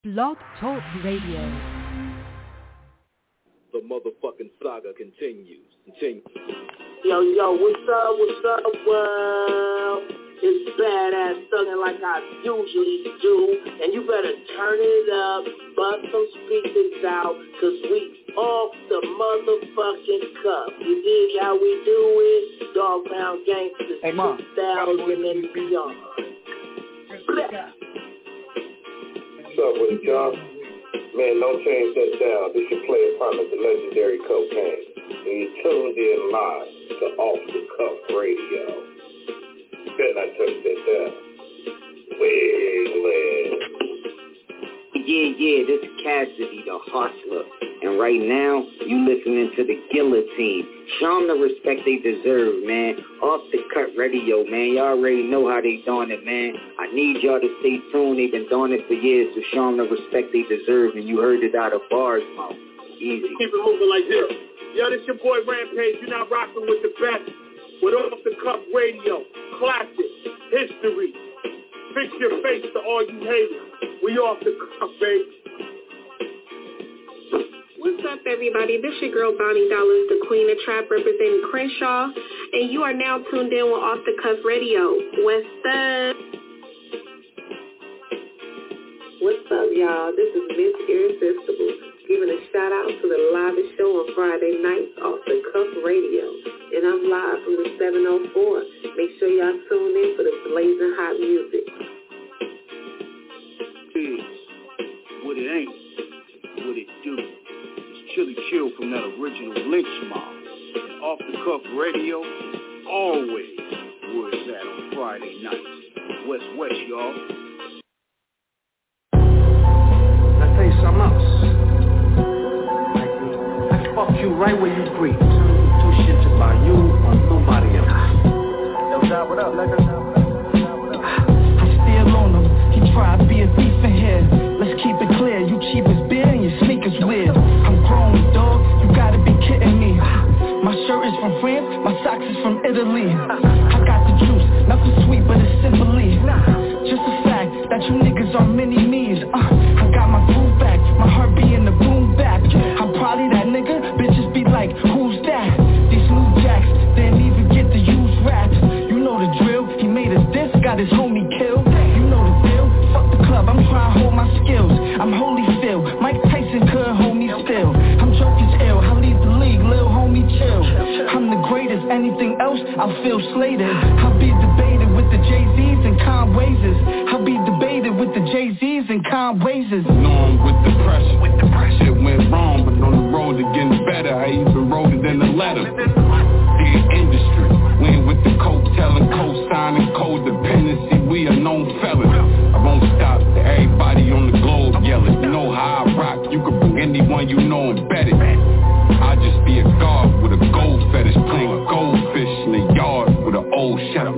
Blog Talk Radio. The motherfucking saga continues. Yo, what's up, world? It's Badass Thuggin' like I usually do, and you better turn it up, bust some speakers out, cause we off the motherfucking cuff. You dig how we do it? Dog Pound Gangsters 2000 and beyond. What's up with it, y'all? Man, don't change that down. This your player partner, the legendary Cocaine. And you tuned in live to Off the Cuff Radio. Better not touch that down. Yeah, this is Cassidy, the hustler. And right now, you listening to the Guillotine. Show them the respect they deserve, man. Off the Cut Radio, man. Y'all already know how they doing it, man. I need y'all to stay tuned. They've been doing it for years, so show them the respect they deserve. And you heard it out of bars, mouth. Easy. Keep it moving like this. Yo, this your boy Rampage. You're not rocking with the best. With Off the Cuff Radio. Classic. History. Fix your face to all you haters. We off the cuff, baby. What's up, everybody? This your girl, Bonnie Dollars, the Queen of Trap, representing Crenshaw, and you are now tuned in with Off the Cuff Radio. What's up? What's up, y'all? This is Miss Irresistible, giving a shout-out to the livest show on Friday nights, Off the Cuff Radio. And I'm live from the 704. Make sure y'all tune in for the blazing hot music. What it ain't, what it do. It's Chili Chill from that original Lynch Mob. And Off the Cuff Radio, always where it's at on Friday nights. West, y'all. I'll tell you something else. I fuck you right where you breathe. Two shits about you or nobody else. Yo, John, what up, nigga? I'm still on him. He tried to be a thief in here. Let's keep it clear. You cheap as beer and your sneakers weird. I'm grown, dog. You gotta be kidding me. My shirt is from France. My socks is from Italy. I got the juice. Nothing sweet, but it's simply just a fact that you niggas are mini-me's. I got my groove back. My heart be in the boom back. I'm probably that nigga. Bitches be like, who's that? These new jacks didn't even get to use rap. You know the drill. He made a diss. Got his homie killed. You know the deal. Fuck the club. I'm trying to hold my skills. I'm Holyfield. Mike Tyson couldn't hold me still. I'm joking ill. I lead the league. Lil homie chill. I'm the greatest. Anything else, I'll feel slated. I'll be debated with the Jay-Z's and Conway's. I'll be debated with the Jay-Z's and Conway's. Norm with the pressure. Shit went wrong, but on the road to getting better. I even wrote it in a letter. Dear industry, we ain't with the coke telling, co-signing, codependency. We are known felons. I won't stop to everybody on the globe yelling. You know how I rock. You can bring anyone you know and bet it. I'll just be a guard with a gold fetish, playing goldfish in the yard with an old chef.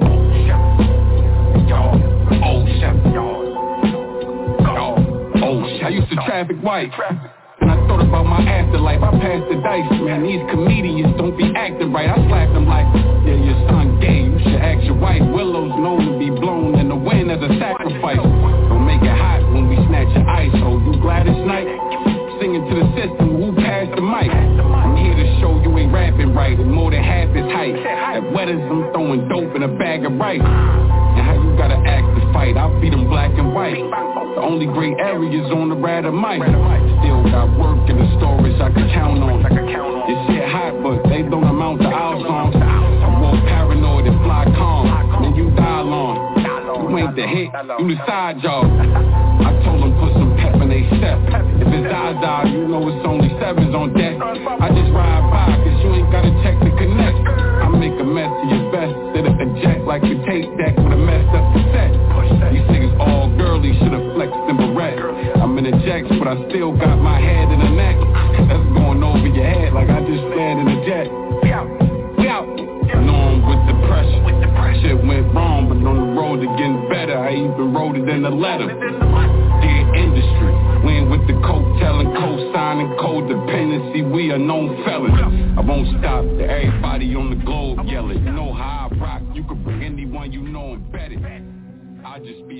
I used to traffic white, and I thought about my afterlife. I passed the dice, man. These comedians don't be acting right. I slapped them like, yeah, your son gay. You should ask your wife. Willow's known to be blown in the wind as a sacrifice. Don't make it hot when we snatch your ice. Oh, you Gladys Knight? Singing to the system, who passed the mic? I'm here to show you ain't rapping right, and more than half his height. At Wetters, I'm throwing dope in a bag of rice. And how you gotta act to fight, I'll beat them black and white. The only gray area's on the rat of mic. Still got work in the storage I can count on. Your shit hot, but they don't amount to our songs. I walk paranoid and fly calm, then you dial on. You ain't the hit, you the side job. I told them put some pep in they step. If it's Zaza, you know it's only sevens on deck. I just ride by, cause you ain't gotta check to connect. I make a mess of your best, set it eject like a tape deck with a messed up cassette. These niggas all girly, should've flexed in Barrett. I'm in a jacks, but I still got my head in a neck. That's going over your head like I just stand in a jet. We out. Norm with the pressure. Shit went wrong, but on the road to getting better. I even wrote it in a letter. Dear industry, we ain't with the coke telling, co-signing, codependency. We are known felons. I won't stop to everybody on the globe yelling. You know how I rock. You can bring anyone you know and bet it. I'll just be a guard.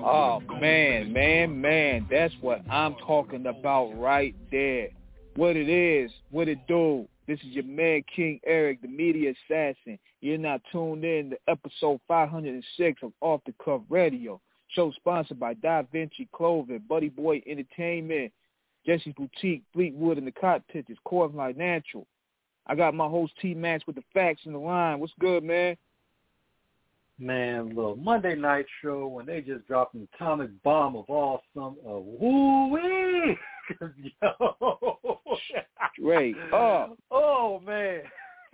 Oh, man. That's what I'm talking about right there. What it is, what it do. This is your man, King Eric, the media assassin. You're now tuned in to episode 506 of Off the Cuff Radio. Show sponsored by Da Vinci Clothing, Buddy Boy Entertainment, Jesse's Boutique, Fleetwood and the Cot Pitches, Core Financial. I got my host T-Max with the facts in the line. What's good, man? Man, look, Monday night show when they just dropped an atomic bomb of awesome. Woo-wee! Yo. Straight up. Oh, man.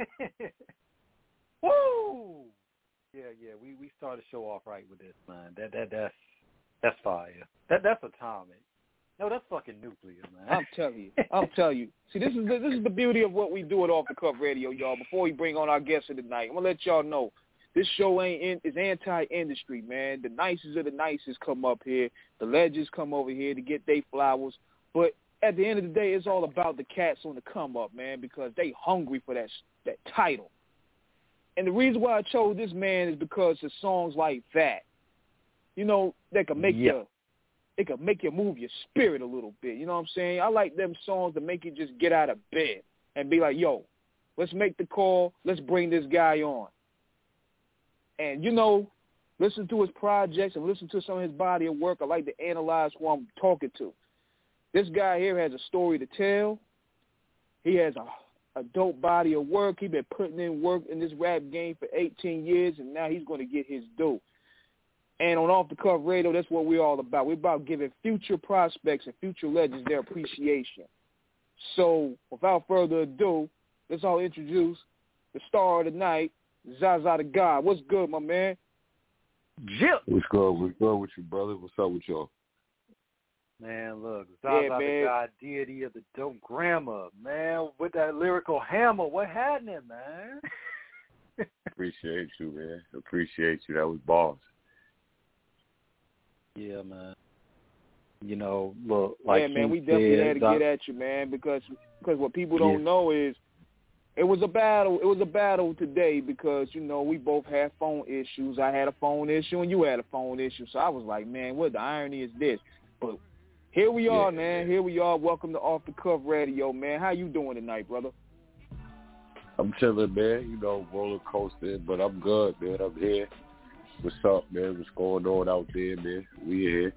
Woo! Yeah, we started the show off right with this, man. That's fire. That's atomic. No, that's fucking nuclear, man. I'm telling you. See, this is the beauty of what we do at Off the Cuff Radio, y'all. Before we bring on our guests of the night, I'm gonna let y'all know this show is anti-industry, man. The nicest of the nicest come up here. The legends come over here to get their flowers. But at the end of the day, it's all about the cats on the come up, man, because they hungry for that title. And the reason why I chose this man is because of songs like that, you know, that can make it can make you move your spirit a little bit. You know what I'm saying? I like them songs that make you just get out of bed and be like, yo, let's make the call. Let's bring this guy on. And, you know, listen to his projects and listen to some of his body of work. I like to analyze who I'm talking to. This guy here has a story to tell. He has a dope body of work. He's been putting in work in this rap game for 18 years, and now he's going to get his due. And on Off the Cuff Radio, that's what we're all about. We're about giving future prospects and future legends their appreciation. So without further ado, let's all introduce the star of the night, Zaza the God. What's good, my man? Jip. What's good with you, brother? What's up with y'all? Man, look, Zaza the God, deity of the dope grammar, man, with that lyrical hammer. What happening, man? Appreciate you, man. Appreciate you. That was boss. Yeah, man. You know, look, like yeah, man, we definitely had to get at you, man, because what people don't know is it was a battle. It was a battle today because, you know, we both had phone issues. I had a phone issue and you had a phone issue. So I was like, man, what the irony is this? But here we are, man. Here we are. Welcome to Off the Cuff Radio, man. How you doing tonight, brother? I'm chilling, man. You know, roller coaster, but I'm good, man. I'm here. What's up, man? What's going on out there, man? We here.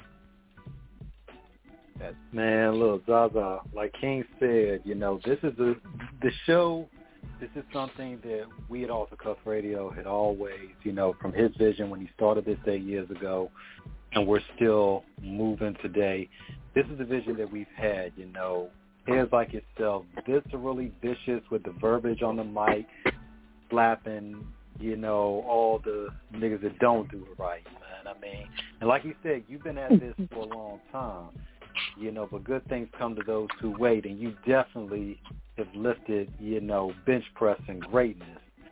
Man, look, Zaza, like King said, you know, this is the show. This is something that we at Off the Cuff Radio had always, you know, from his vision when he started this 8 years ago, and we're still moving today. This is the vision that we've had, you know. Heads like yourself, viscerally vicious with the verbiage on the mic, slapping, you know, all the niggas that don't do it right, man. I mean, and like you said, you've been at this for a long time, you know, but good things come to those who wait, and you definitely have lifted, you know, bench press and greatness.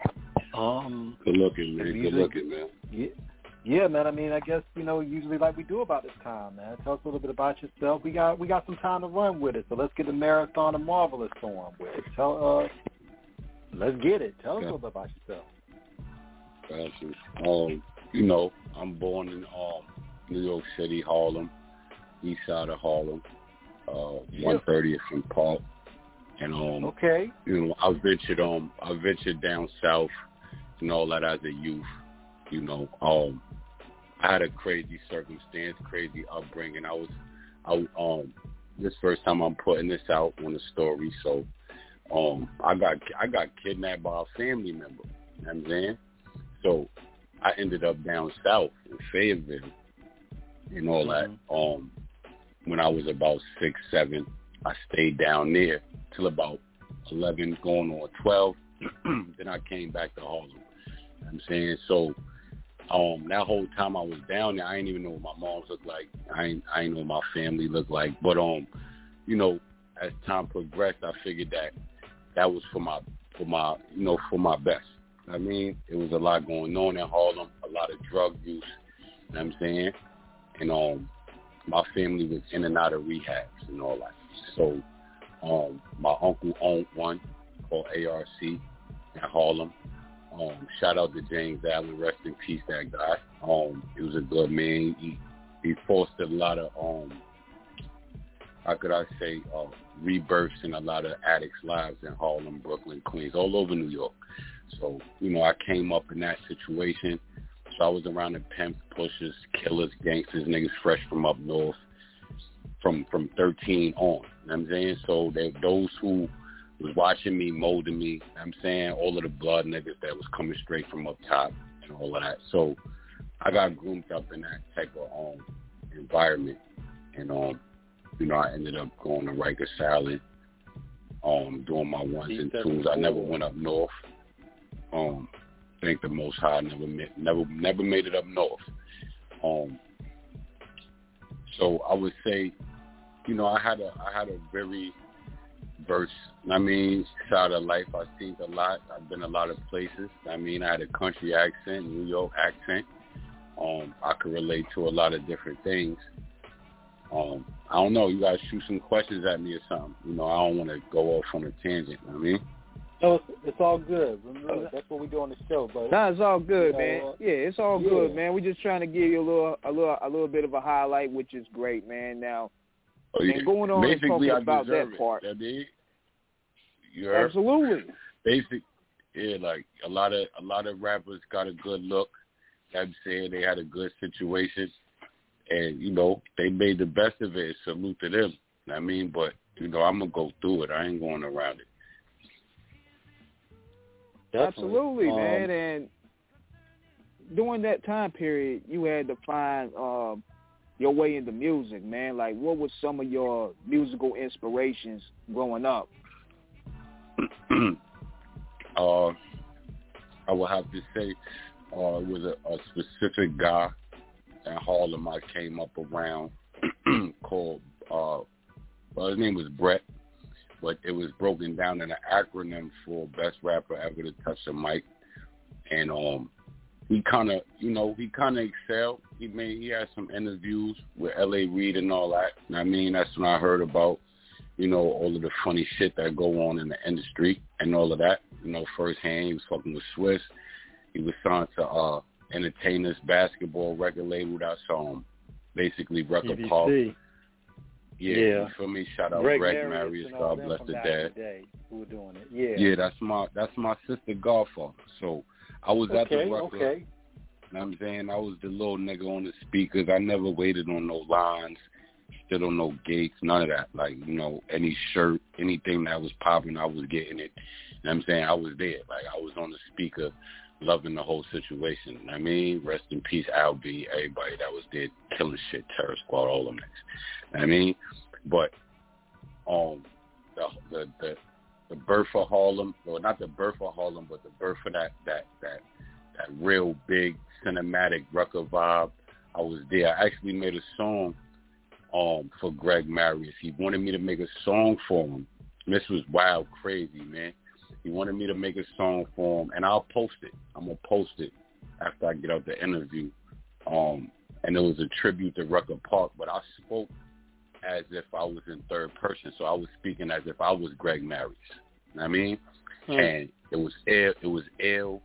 Good looking, man. Good looking, man. Yeah, man. I mean, I guess, you know, usually like we do about this time, man. Tell us a little bit about yourself. We got some time to run with it, so let's get the marathon of Marvelous on with it. Let's get it. Tell us a little bit about yourself. Gotcha. You know, I'm born in New York City, Harlem, east side of Harlem, 130th and Park. And okay. You know, I ventured down south and all that as a youth. You know, I had a crazy circumstance, crazy upbringing. This first time I'm putting this out on the story. So, I got kidnapped by a family member. You know what I'm saying? So I ended up down south in Fayetteville and all that. When I was about 6, 7, I stayed down there till about 11, going on 12. Then I came back to Harlem. You know what I'm saying? So that whole time I was down there, I didn't even know what my moms looked like. I didn't know what my family looked like. But you know, as time progressed, I figured that was for my best. I mean, it was a lot going on in Harlem, a lot of drug use, you know what I'm saying? And my family was in and out of rehabs and all that. So my uncle owned one called ARC in Harlem. Shout out to James Allen, rest in peace, that guy. He was a good man. he fostered a lot of how could I say, rebirths in a lot of addicts' lives in Harlem, Brooklyn, Queens, all over New York. So, you know, I came up in that situation. So I was around the pimps, pushers, killers, gangsters, niggas fresh from up north, from 13 on. You know what I'm saying? So those who was watching me, molding me, you know what I'm saying, all of the blood niggas that was coming straight from up top and all of that. So I got groomed up in that type of environment. And, you know, I ended up going to Rikers Island, doing my ones and twos. I never went up north. Thank the Most High, never made it up north. So I would say, you know, I had a very verse. I mean, side of life. I've seen a lot. I've been a lot of places. I mean, I had a country accent, New York accent. I could relate to a lot of different things. I don't know. You guys shoot some questions at me or something. You know, I don't want to go off on a tangent. You know what I mean? No, it's all good. Remember, that's what we do on the show, but no, it's all good, man. Yeah, it's all good, man. We're just trying to give you a little bit of a highlight, which is great, man. Now, and going on and talking about that part. You heard? Absolutely. Yeah, like a lot of rappers got a good look. I'm saying they had a good situation, and you know they made the best of it. Salute to them. I mean, but you know I'm gonna go through it. I ain't going around it. Absolutely, man. And during that time period, you had to find your way into music, man. Like, what was some of your musical inspirations growing up? I would have to say it was a specific guy in Harlem I came up around called, his name was Brett. But it was broken down in an acronym for best rapper ever to touch the mic. And he kind of excelled. He had some interviews with L.A. Reid and all that. And I mean, that's when I heard about, you know, all of the funny shit that go on in the industry and all of that. You know, firsthand, he was fucking with Swiss. He was signed to Entertainers Basketball record label. That's basically Record Park. Yeah, you feel me? Shout out Greg Marius, God bless the dad. Who were doing it? Yeah. Yeah, that's my sister Godfather. So I was at the record. Okay. You know what I'm saying? I was the little nigga on the speakers. I never waited on no lines, stood on no gates, none of that. Like, you know, any shirt, anything that was popping, I was getting it. You know what I'm saying? I was there. Like, I was on the speaker, loving the whole situation. You know what I mean? Rest in peace, Al B, everybody that was there killing shit, Terror Squad, all them niggas. You know what I mean? But the birth of Harlem, or not the birth of Harlem, but the birth of that real big cinematic record vibe, I was there. I actually made a song for Greg Marius. He wanted me to make a song for him. And this was wild, crazy, man. He wanted me to make a song for him, and I'll post it. I'm going to post it after I get out the interview. And it was a tribute to Record Park, but I spoke as if I was in third person, so I was speaking as if I was Greg Marius. You know what I mean? And it was ill.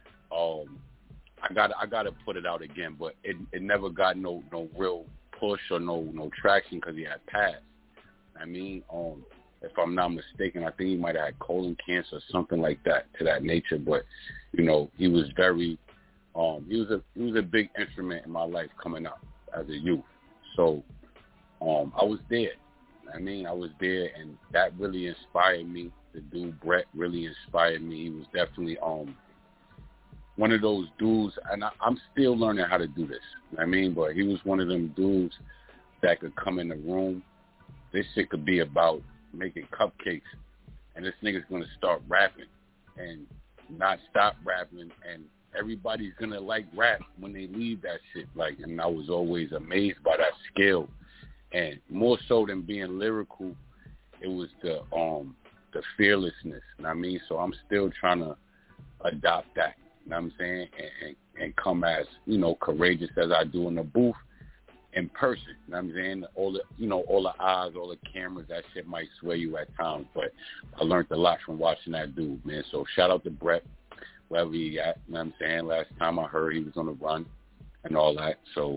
I gotta put it out again, but it never got no real push or no traction because he had passed. I mean, if I'm not mistaken, I think he might have had colon cancer or something like that, to that nature. But you know, he was very he was a big instrument in my life coming up as a youth. So I was there. I mean, I was there, and that really inspired me. The dude Brett really inspired me. He was definitely one of those dudes, and I'm still learning how to do this. I mean, but he was one of them dudes that could come in the room. This shit could be about making cupcakes, and this nigga's gonna start rapping and not stop rapping, and everybody's gonna like rap when they leave that shit. Like, and I was always amazed by that skill, and more so than being lyrical, it was the fearlessness. You know what I mean? So I'm still trying to adopt that. You know what I'm saying? And come as, you know, courageous as I do in the booth in person. You know what I'm saying? All the eyes, all the cameras, that shit might sway you at times, but I learned a lot from watching that dude, man. So shout out to Brett, wherever he at. You know what I'm saying? Last time I heard he was on the run and all that. So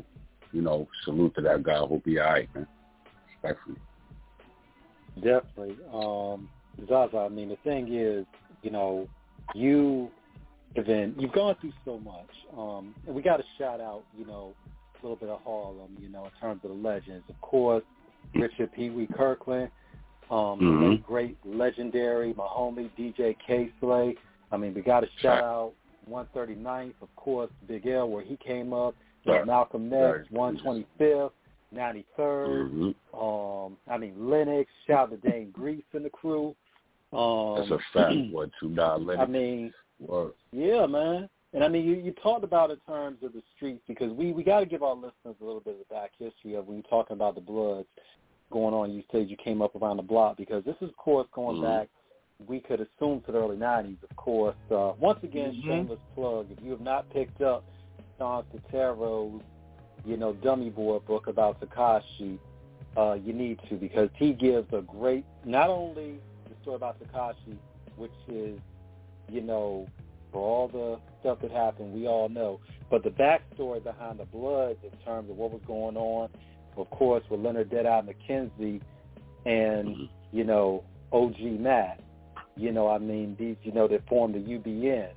salute to that guy. Hope he all right, man. Respectfully. Definitely. Zaza, I mean, the thing is, you've gone through so much. And we got to shout out, a little bit of Harlem, in terms of the legends. Of course, Richard Pee Wee Kirkland, the great legendary, my homie, DJ K-Slay. I mean, we got to shout out 139th, of course, Big L, where he came up. Malcolm X, 125th, 93rd. Lennox, shout out to Dane Grease and the crew. That's a fact. What, $2 Lennox? I mean, yeah, man. And I mean, you talked about in terms of the streets, because we got to give our listeners a little bit of the back history of when you're talking about the Bloods going on. You said you came up around the block, because this is, of course, going back, we could assume, to the early 90s, of course. Once again, shameless plug. If you have not picked up Sean Sotero's, dummy board book about Tekashi, you need to, because he gives a great, not only the story about Tekashi, which is, for all the stuff that happened, we all know, but the backstory behind the Bloods in terms of what was going on, of course, with Leonard Deadeye McKenzie and, OG Matt, these, that formed the UBN.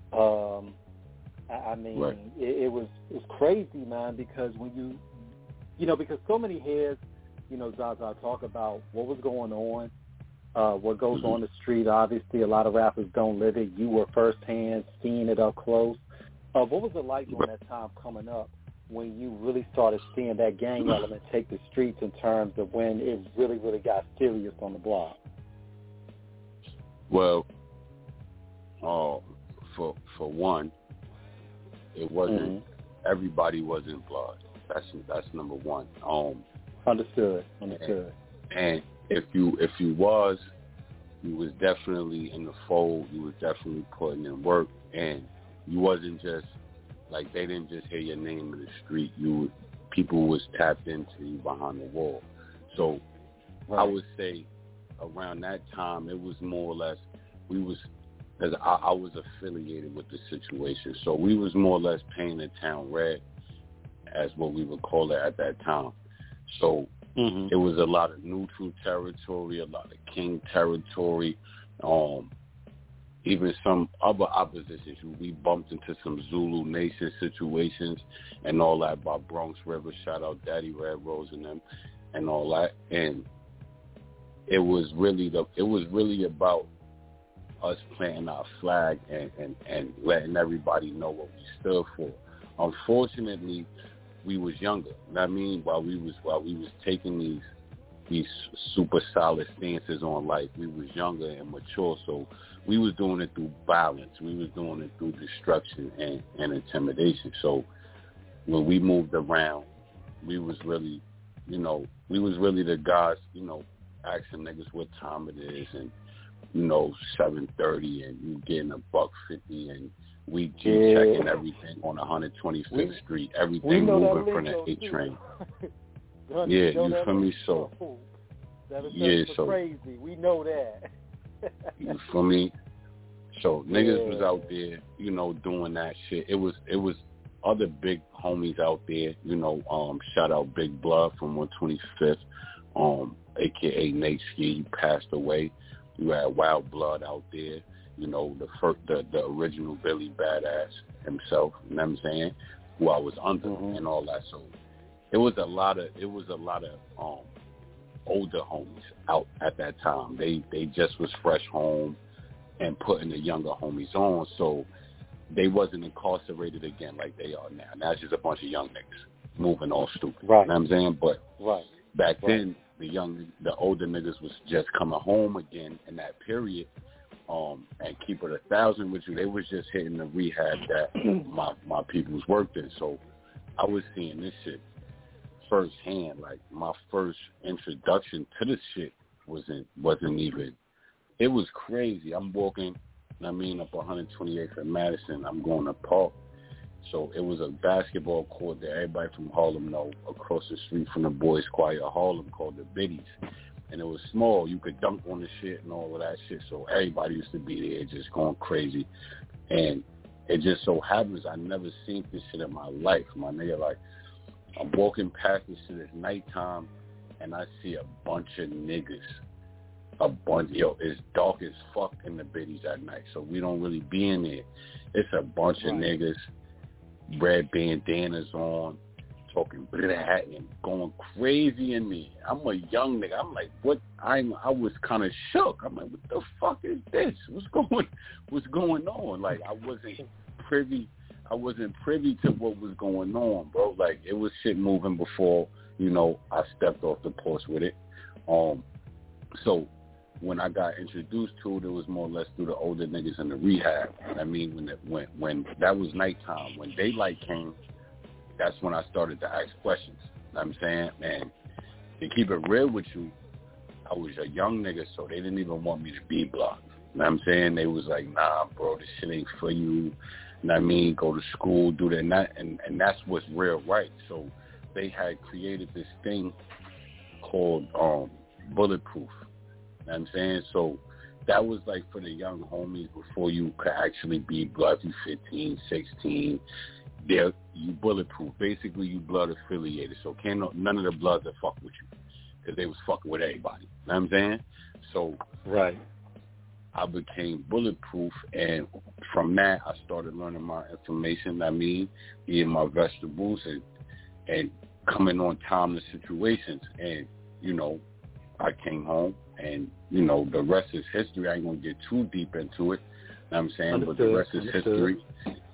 It was crazy, man, because when because so many heads, Zaza, talk about what was going on, what goes on the street. Obviously, a lot of rappers don't live it. You were firsthand seeing it up close. What was it like during that time coming up when you really started seeing that gang element take the streets in terms of when it really, really got serious on the block? Well, for one, it wasn't everybody wasn't blood. That's number one. Understood. And if you was definitely in the fold. You was definitely putting in work, and you wasn't just like they didn't just hear your name in the street. People was tapped into you behind the wall. So I would say around that time it was more or less because I was affiliated with the situation, so we was more or less painting the town red, as what we would call it at that time. So it was a lot of neutral territory, a lot of king territory, even some other oppositions. We bumped into some Zulu Nation situations and all that by Bronx River. Shout out Daddy Red Rose and them and all that. And it was really about us planting our flag and letting everybody know what we stood for. Unfortunately, we was younger. I mean, while we was taking these super solid stances on life, we was younger and mature. So we was doing it through violence. We was doing it through destruction and intimidation. So when we moved around, we was really the guys, asking niggas what time it is and 7:30 and you getting $1.50 and we checking everything on 125th Street, everything moving from the 8 train. Yeah, you feel me? So so crazy. We know that. You feel me? So niggas was out there, doing that shit. It was other big homies out there, shout out Big Blood from 125th, aka Nate Ski, he passed away. You had Wild Blood out there, the original Billy Badass himself, you know what I'm saying, who I was under and all that. So it was a lot of older homies out at that time. They just was fresh home and putting the younger homies on, so they wasn't incarcerated again like they are now. Now it's just a bunch of young niggas moving all stupid. Right. You know what I'm saying? But back then the older niggas was just coming home again in that period, and keep it 1,000 with you. They was just hitting the rehab that my peoples worked in. So I was seeing this shit firsthand. Like my first introduction to this shit wasn't even. It was crazy. I'm walking, up 128th and Madison. I'm going to park. So it was a basketball court that everybody from Harlem know, across the street from the Boys Choir of Harlem, called the Biddies. And it was small. You could dunk on the shit and all of that shit. So everybody used to be there just going crazy. And it just so happens I never seen this shit in my life, my nigga. Like, I'm walking past this shit at nighttime, and I see a bunch of niggas. It's dark as fuck in the biddies at night, so we don't really be in there. It's a bunch of niggas, red bandanas on, talking blah and going crazy in there. I'm a young nigga. I'm like, what? I was kind of shook. I'm like, what the fuck is this? What's going on? Like, I wasn't privy to what was going on, bro. Like, it was shit moving before, I stepped off the porch with it. So when I got introduced to it, it was more or less through the older niggas in the rehab. I mean, when that was nighttime, when daylight came, that's when I started to ask questions. You know what I'm saying? Man, to keep it real with you, I was a young nigga, so they didn't even want me to be blocked. You know what I'm saying? They was like, nah, bro, this shit ain't for you. You know what I mean? Go to school, do that and that. And that's what's real right. So they had created this thing called Bulletproof. You know what I'm saying? So that was like for the young homies before you could actually be blood. You 15, 16. You bulletproof. Basically, you blood affiliated. So none of the bloods that fuck with you because they was fucking with everybody. You know what I'm saying? So I became bulletproof, and from that, I started learning my information. I mean, eating my vegetables and coming on time to situations. And, I came home, and, the rest is history. I ain't going to get too deep into it. You know what I'm saying? Understood. But the rest is history.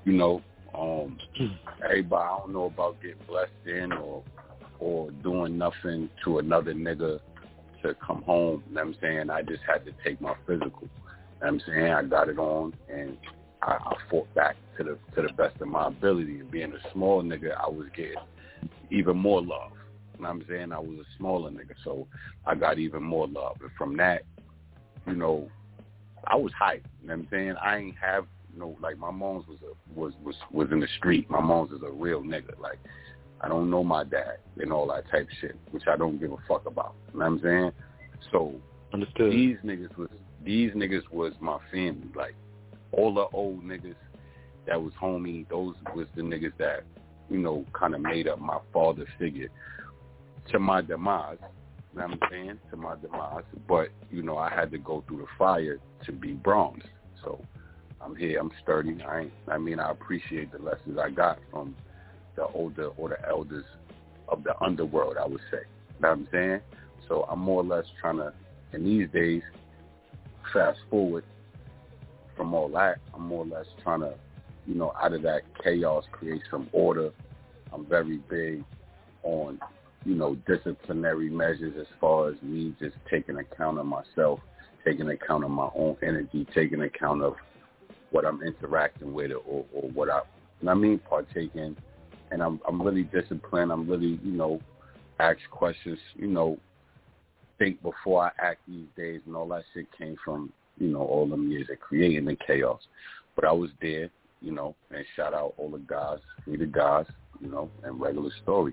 Everybody, I don't know about getting blessed in or doing nothing to another nigga to come home. You know what I'm saying? I just had to take my physical. You know what I'm saying? I got it on, and I fought back to the best of my ability. And being a small nigga, I was getting even more love. You know what I'm saying? I was a smaller nigga, so I got even more love. And from that, I was hyped. You know what I'm saying? I ain't have like my mom's was in the street. My mom's is a real nigga. Like, I don't know my dad and all that type of shit, which I don't give a fuck about. You know what I'm saying? So understood. These niggas was my family. Like, all the old niggas that was homie, those was the niggas that, kind of made up my father figure to my demise. You know what I'm saying? To my demise. But, I had to go through the fire to be bronzed. So I'm here. I'm sturdy. I appreciate the lessons I got from the older or the elders of the underworld, I would say. You know what I'm saying? So I'm more or less trying to, in these days, fast forward from all that, I'm more or less trying to, out of that chaos, create some order. I'm very big on, disciplinary measures as far as me just taking account of myself, taking account of my own energy, taking account of what I'm interacting with or what partake in. And I'm really disciplined. I'm really, ask questions, think before I act these days, and all that shit came from, all them years of creating the chaos. But I was there, and shout out all the guys, free the guys, and regular story.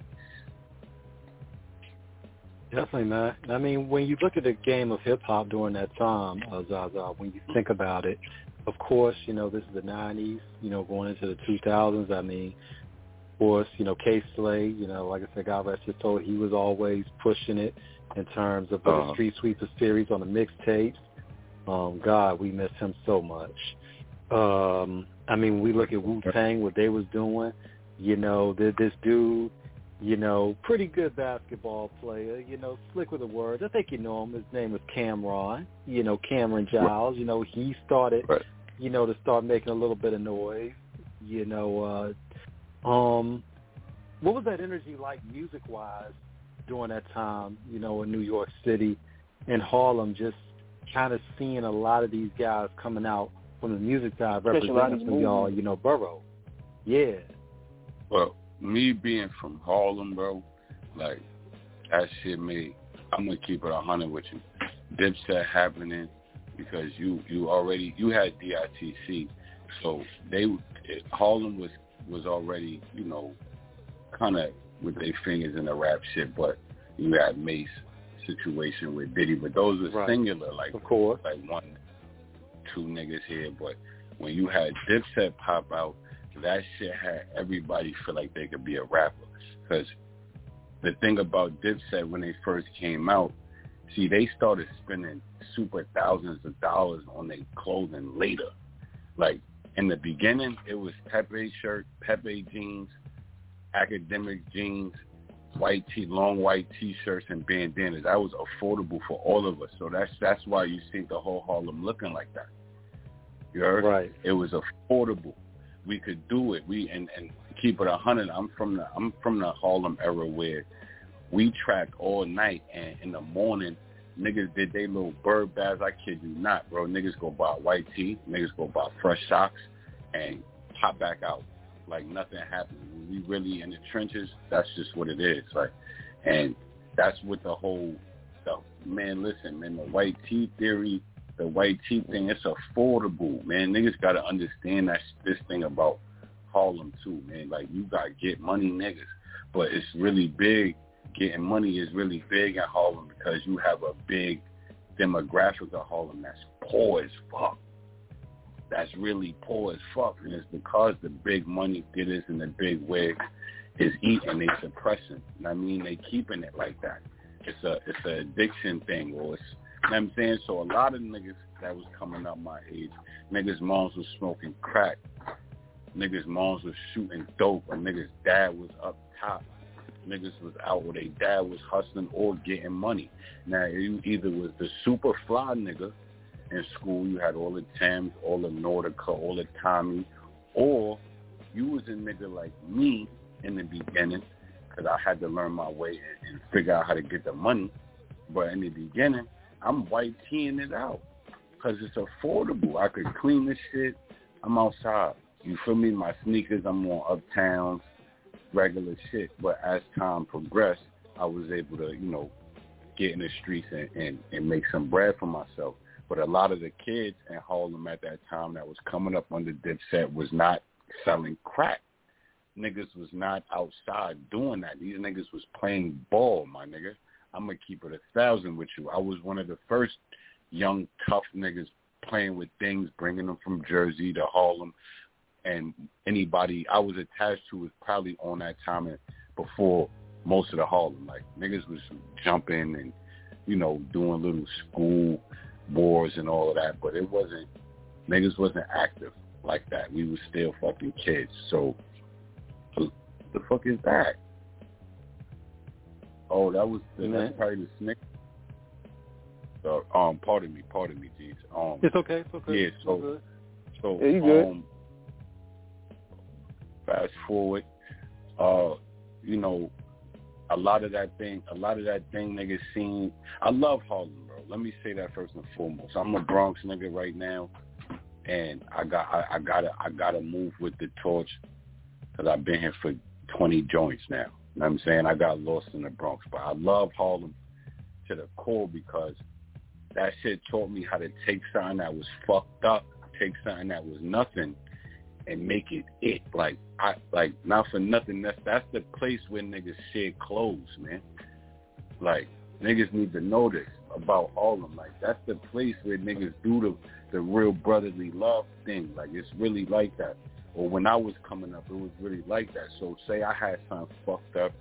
Definitely, man. I mean, when you look at the game of hip-hop during that time, Zaza, when you think about it, of course, this is the 90s, going into the 2000s. I mean, of course, K-Slay, like I said, God rest his soul, he was always pushing it in terms of the Street Sweepers series on the mixtapes. God, we miss him so much. We look at Wu-Tang, what they was doing. This dude, pretty good basketball player, slick with the words. I think you know him. His name was Cameron, Cameron Giles. He started, to start making a little bit of noise. What was that energy like music-wise during that time, in New York City and Harlem, just kind of seeing a lot of these guys coming out from the music side representing for y'all, borough? Yeah. Well, me being from Harlem, bro, like, that shit made, I'm going to keep it 100 with you. Dipset happening because you had DITC, so Harlem was already, kind of with their fingers in the rap shit, but you had Mace situation with Diddy, but those were singular, like, of course, like 1, 2 niggas here, but when you had Dipset pop out, that shit had everybody feel like they could be a rapper, because the thing about Dipset when they first came out, see, they started spending super thousands of dollars on their clothing later. Like, in the beginning, it was Pepe shirt, Pepe jeans, academic jeans, long white T-shirts and bandanas. That was affordable for all of us. So that's why you see the whole Harlem looking like that. You heard? Right. It was affordable. We could do it. And keep it 100. I'm from the Harlem era where we tracked all night, and in the morning, niggas did they little bird baths. I kid you not, bro. Niggas go buy white tee, niggas go buy fresh socks, and pop back out like nothing happened. When we really in the trenches, that's just what it is. Like, and that's what the man. Listen, man, the white tee theory, the white tee thing, it's affordable, man. Niggas gotta understand this thing about Harlem too, man. Like, you gotta get money, niggas, but it's really big. Getting money is really big in Harlem because you have a big demographic of Harlem that's poor as fuck. That's really poor as fuck, and it's because the big money getters and the big wigs is eating, they suppressing. I mean, they keeping it like that. It's a addiction thing, or it's, you know what I'm saying? So a lot of niggas that was coming up my age, niggas' moms was smoking crack, niggas' moms was shooting dope, or niggas' dad was up top. Niggas was out where their dad was hustling or getting money. Now, you either was the super fly nigga in school, you had all the Timbs, all the Nordica, all the Tommy, or you was a nigga like me in the beginning, because I had to learn my way and figure out how to get the money. But in the beginning, I'm white teeing it out because it's affordable. I could clean this shit. I'm outside. You feel me? My sneakers, I'm on Uptowns, regular shit. But as time progressed, I was able to, you know, get in the streets and make some bread for myself. But a lot of the kids in Harlem at that time that was coming up under Dipset was not selling crack. Niggas was not outside doing that. These niggas was playing ball, my nigga. I'm going to keep it 1,000 with you. I was one of the first young, tough niggas playing with things, bringing them from Jersey to Harlem. And anybody I was attached to was probably on that time and before most of the Harlem. Like, niggas was jumping and, you know, doing little school wars and all of that. But it wasn't, niggas wasn't active like that. We was still fucking kids. So, the fuck is that? Oh, that was that's probably the Snick. Pardon me, G's. It's okay. Yeah, so yeah, you good. Fast forward, you know, a lot of that thing niggas seen. I love Harlem, bro. Let me say that first and foremost. I'm a Bronx nigga right now, and I gotta move with the torch because I've been here for 20 joints now. You know what I'm saying? I got lost in the Bronx, but I love Harlem to the core because that shit taught me how to take something that was fucked up, take something that was nothing, and make it. Like, not for nothing, that's the place where niggas share clothes, man. Like, niggas need to know this about Harlem. Like, that's the place where niggas do the real brotherly love thing. Like, it's really like that. Or when I was coming up, it was really like that. So say I had something fucked up,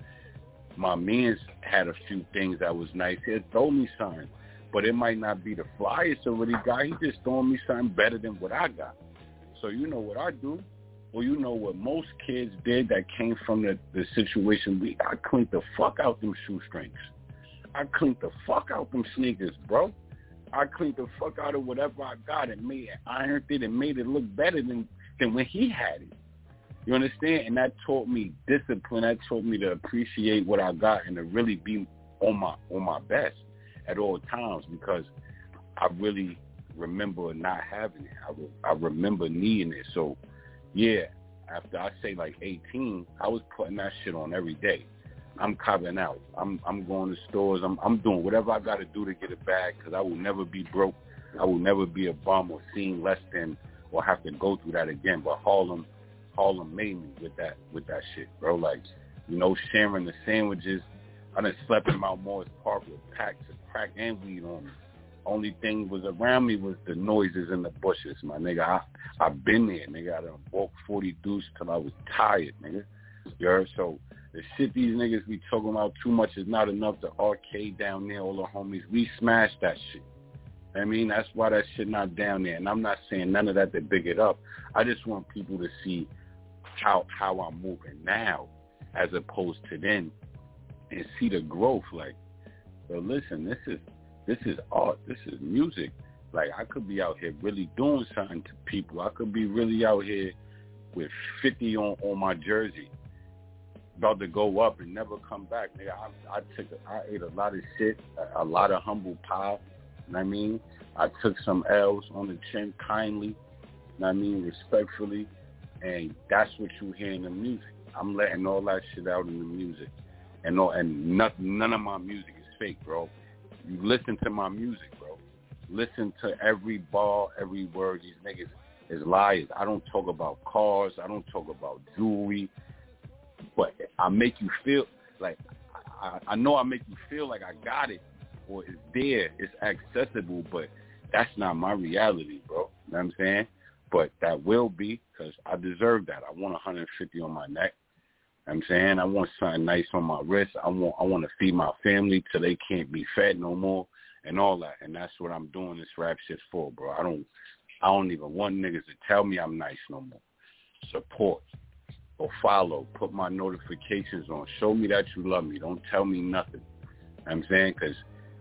my mans had a few things that was nice. He'd throw me something, but it might not be the flyest of what he got. He just throwing me something better than what I got. So you know what I do? Well, you know what most kids did that came from the situation. I cleaned the fuck out them shoestrings. I cleaned the fuck out them sneakers, bro. I cleaned the fuck out of whatever I got and ironed it and made it look better than when he had it. You understand? And that taught me discipline. That taught me to appreciate what I got and to really be on my best at all times, because I really remember not having it. I remember needing it. So, yeah, after I say like 18, I was putting that shit on every day. I'm copping out. I'm going to stores. I'm doing whatever I got to do to get a bag, because I will never be broke. I will never be a bum or seen less than or have to go through that again. But Harlem made me with that shit, bro. Like, you know, sharing the sandwiches. I done slept in Mount Morris Park with packs of crack and weed on me. Only thing was around me was the noises in the bushes, my nigga. I've been there, nigga. I done walked 40 deuce till I was tired, nigga. You heard? So The shit these niggas be talking about too much is not enough. The arcade down there, all the homies, we smashed that shit. I mean, that's why that shit not down there. And I'm not saying none of that to big it up. I just want people to see how I'm moving now as opposed to then and see the growth. Like, so listen, this is art. This is music. Like, I could be out here really doing something to people. I could be really out here with 50 on my jersey, about to go up and never come back. Nigga, I ate a lot of shit, a lot of humble pie. You know what I mean? I took some L's on the chin kindly, you know what I mean, respectfully, and that's what you hear in the music. I'm letting all that shit out in the music, and none of my music is fake, bro. You listen to my music, bro. Listen to every bar, every word. These niggas is liars. I don't talk about cars. I don't talk about jewelry, but I make you feel like I know I make you feel like I got it. Or it's there, it's accessible, but that's not my reality, bro. You know what I'm saying? But that will be, because I deserve that. I want 150 on my neck. You know what I'm saying? I want something nice on my wrist. I want to feed my family till they can't be fed no more and all that. And that's what I'm doing this rap shit for, bro. I don't even want niggas to tell me I'm nice no more. Support or follow. Put my notifications on. Show me that you love me. Don't tell me nothing. You know what I'm saying? Because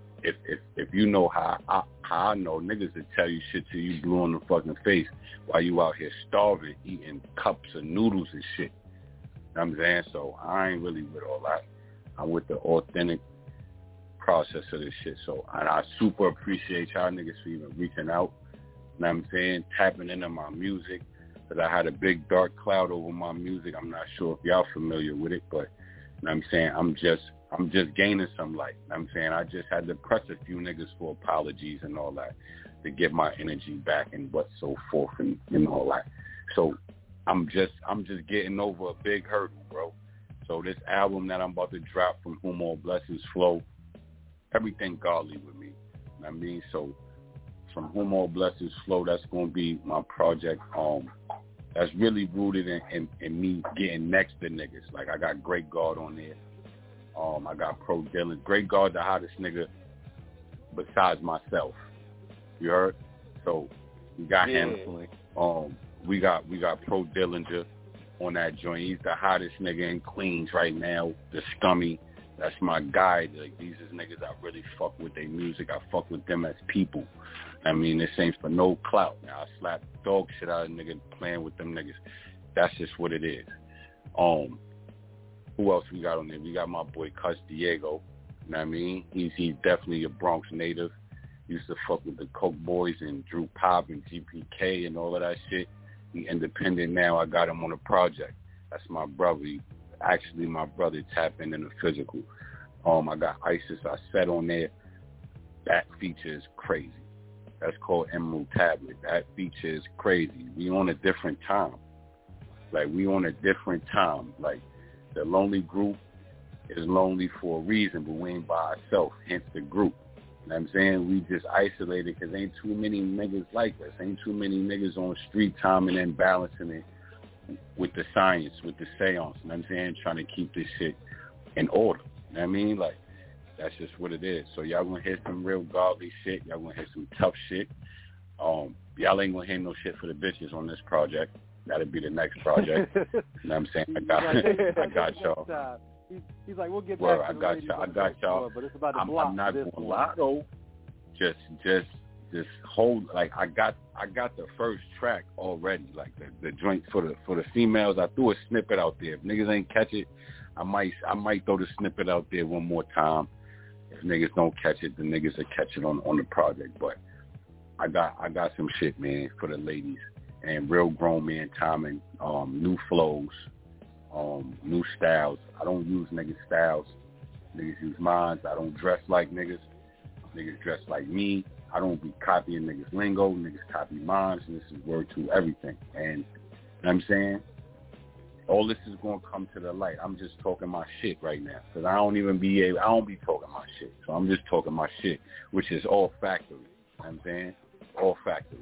if you know how I know, niggas will tell you shit till you blue on the fucking face while you out here starving, eating cups of noodles and shit. You know what I'm saying? So I ain't really with all that. I'm with the authentic process of this shit. So and I super appreciate y'all niggas for even reaching out. You know what I'm saying? Tapping into my music. Because I had a big dark cloud over my music. I'm not sure if y'all familiar with it, but you know what I'm saying? I'm just gaining some light. You know what I'm saying? I just had to press a few niggas for apologies and all that to get my energy back and what so forth and all that. So I'm just getting over a big hurdle, bro. So this album that I'm about to drop, From Whom All Blessings Flow, everything godly with me. You know what I mean? So From Whom All Blessings Flow, that's going to be my project. That's really rooted in me getting next to niggas. Like, I got Great God on there. I got Pro Dylan. Great God, the hottest nigga besides myself. You heard? So we got him. We got Pro Dillinger on that joint. He's the hottest nigga in Queens right now. The Scummy. That's my guy. Like, these is niggas I really fuck with their music. I fuck with them as people. I mean, this ain't for no clout. Now, I slap dog shit out of a nigga playing with them niggas. That's just what it is. Who else we got on there? We got my boy Cuss Diego. You know what I mean? He's definitely a Bronx native. Used to fuck with the Coke Boys and Drew Pop and GPK and all of that shit. He independent now. I got him on a project. That's my brother. Actually, my brother tapping in the physical. I got Isis I set on there. That feature is crazy. That's called Emerald Tablet. That feature is crazy. We on a different time. Like, we on a different time. Like, the Lonely Group is lonely for a reason, but we ain't by ourselves, hence the group. You know what I'm saying? We just isolated because ain't too many niggas like us. Ain't too many niggas on street time and then balancing it with the science, with the seance. You know what I'm saying? Trying to keep this shit in order. You know what I mean? Like, that's just what it is. So y'all gonna hear some real godly shit. Y'all gonna hear some tough shit. Y'all ain't gonna hear no shit for the bitches on this project. That'll be the next project. You know what I'm saying? I got y'all. He's like, we'll get back to I got y'all. But it's about to block. I'm not gonna lie though. Just hold. Like, I got the first track already. Like the joint for the females. I threw a snippet out there. If niggas ain't catch it, I might throw the snippet out there one more time. If niggas don't catch it, the niggas will catch it on the project. But I got some shit, man, for the ladies. And real grown man timing, new flows, new styles. I don't use niggas' styles. Niggas use mine. I don't dress like niggas. Niggas dress like me. I don't be copying niggas' lingo. Niggas copy mine. So this is word to everything. And you know what I'm saying? All this is going to come to the light. I'm just talking my shit right now. Because I don't be talking my shit. So I'm just talking my shit, which is all factory. You know what I'm saying? All factory.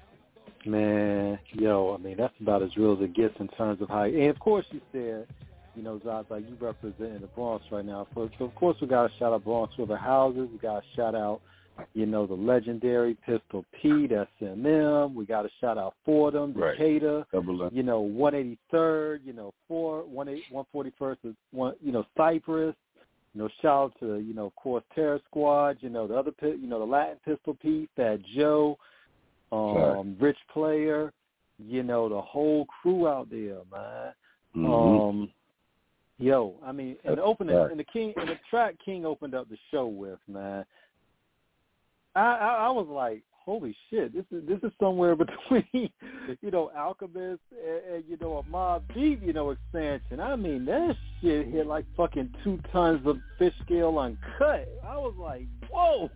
Man, yo, I mean, that's about as real as it gets in terms of how, and of course you said, You know, Zaza, you representing the Bronx right now. So of course, we got to shout out Bronx River Houses. We got to shout out, you know, the legendary Pistol Pete, SMM. We got to shout out Fordham, Decatur, you know, 183rd, you know, 141st, you know, Cypress. You know, shout out to, you know, of course, Terror Squad, you know, the other, you know, the Latin Pistol Pete, Fat Joe, Rich Player, you know, the whole crew out there, man. Mm-hmm. Yo, I mean, and the opening, and the track King opened up the show with, man. I was like, holy shit, this is somewhere between, you know, Alchemist and you know, a Mobb Deep, you know, expansion. I mean, that shit hit like fucking 2 tons of fish scale uncut. I was like, whoa.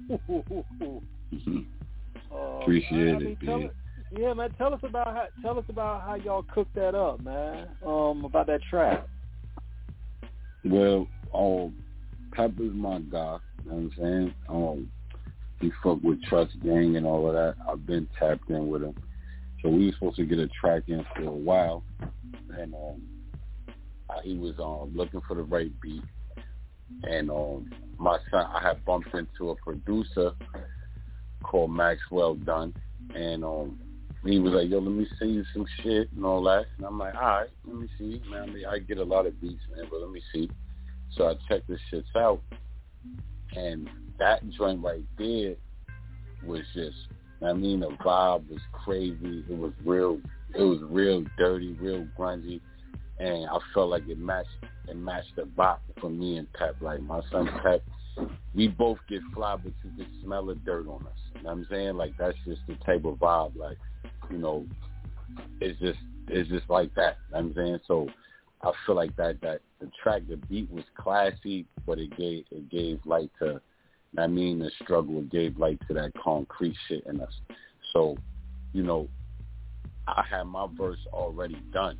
Appreciate it, man. Yeah, man. Tell us about how y'all cooked that up, man. About that track. Well, Pepper's my guy. You know what I'm saying? He fuck with Trust Gang and all of that. I've been tapped in with him. So we were supposed to get a track in for a while, and he was looking for the right beat. And my son, I had bumped into a producer called Maxwell Dunn, and he was like, yo, let me send you some shit and all that. And I'm like, all right, let me see, man. I mean, I get a lot of beats, man, but let me see. So I checked the shits out, and that joint right there was just, I mean, the vibe was crazy. It was real dirty, real grungy, and I felt like it matched the vibe for me and Pep. Like, my son Pep, we both get fly, but you can smell the dirt on us. You know what I'm saying? Like, that's just the type of vibe. Like, you know, it's just like that. You know what I'm saying? So I feel like that the track, the beat was classy, but it gave light to, I mean, the struggle. It gave light to that concrete shit in us. So, you know, I had my verse already done,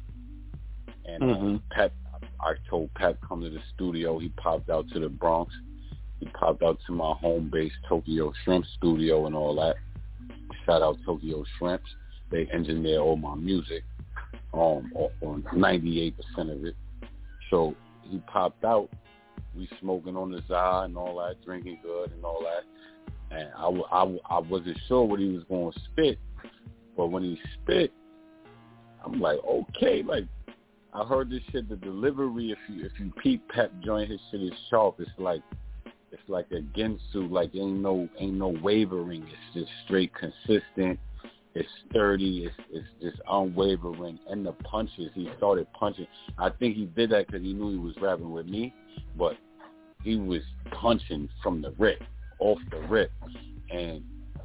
and Pep, I told Pep come to the studio. He popped out to the Bronx. He popped out to my home base, Tokyo Shrimp Studio, and all that. Shout out Tokyo Shrimps. They engineer all my music, on 98% of it. So he popped out. We smoking on the Zah and all that, drinking good and all that. And I wasn't sure what he was going to spit, but when he spit, I'm like, okay, like, I heard this shit. The delivery, if you peep Pep joint, his shit is sharp. It's like a Ginsu, like ain't no wavering. It's just straight consistent. It's sturdy. It's just unwavering. And the punches, he started punching. I think he did that because he knew he was rapping with me, but he was punching from the rip, off the rip. And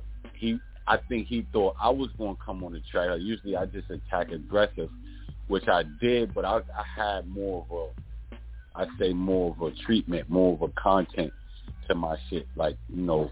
I think he thought I was going to come on the track. Usually I just attack aggressive, which I did, but I had more of a treatment, more of a content to my shit. Like, you know,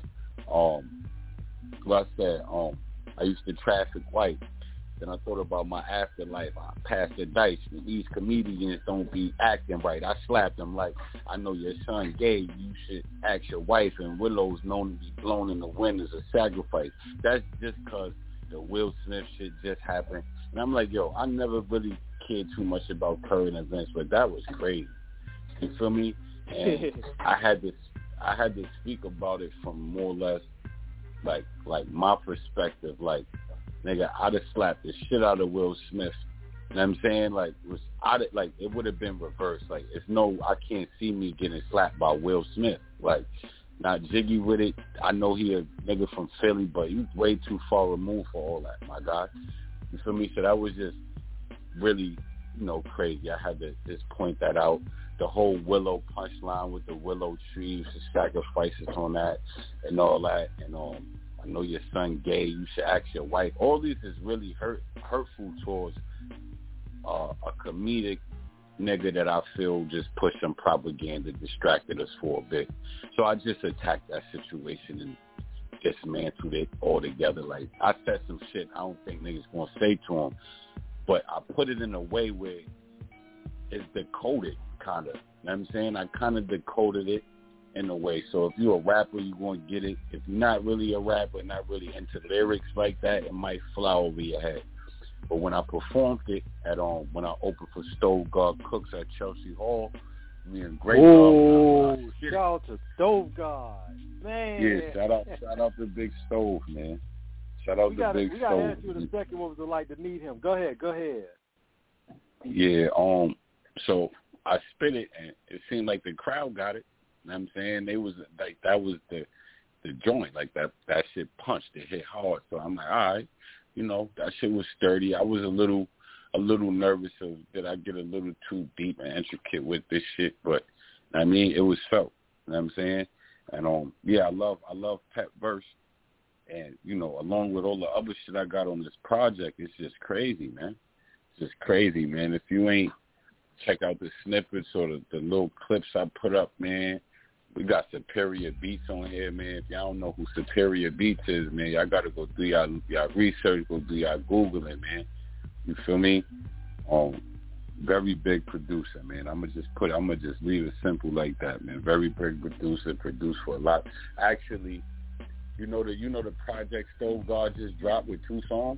like I said, I used to traffic white. Then I thought about my afterlife. I passed the dice. These comedians don't be acting right. I slapped them like, I know your son gay. You should ask your wife. And Willow's known to be blown in the wind as a sacrifice. That's just because the Will Smith shit just happened. And I'm like, yo, I never really cared too much about current events, but that was crazy. You feel me? And I had to speak about it from more or less like my perspective. Like, nigga, I'd have slapped the shit out of Will Smith. You know what I'm saying? Like, it would have been reversed. Like, I can't see me getting slapped by Will Smith. Like, not jiggy with it. I know he a nigga from Philly, but he's way too far removed for all that, my God. You feel me? So that was just really, you know, crazy. I had to just point that out. The whole Willow punchline with the willow trees, the sacrifices on that and all that. And I know your son gay. You should ask your wife. All this is really hurtful towards a comedic nigga that I feel just pushed some propaganda, distracted us for a bit. So I just attacked that situation and dismantled it altogether. Like, I said some shit I don't think niggas gonna say to him, but I put it in a way where it's decoded, kind of. You know what I'm saying? I kind of decoded it in a way. So if you're a rapper, you're going to get it. If you're not really a rapper, not really into lyrics like that, it might fly over your head. But when I performed it at when I opened for Stove God Cooks at Chelsea Hall, me and Great God. Shout out to Stove God, man. Yeah, shout out to Big Stove, man. Shout out to Big Stove. We gotta ask you in a second what was it like to meet him. Go ahead. Yeah, so I spit it and it seemed like the crowd got it. You know what I'm saying? They was like that was the joint, like that shit punched, it hit hard. So I'm like, all right, that shit was sturdy. I was a little nervous of did I get a little too deep and intricate with this shit, but I mean it was felt. You know what I'm saying? And yeah, I love Pep Verse, and along with all the other shit I got on this project, it's just crazy, man. It's just crazy, man. If you ain't check out the snippets or the little clips I put up, man. We got Superior Beats on here, man. If y'all don't know who Superior Beats is, man, y'all got to go do y'all research, go do y'all Googling, man. You feel me? Very big producer, man. I'm gonna just leave it simple like that, man. Very big producer, produced for a lot. Actually, you know the project Stove God just dropped with 2 songs?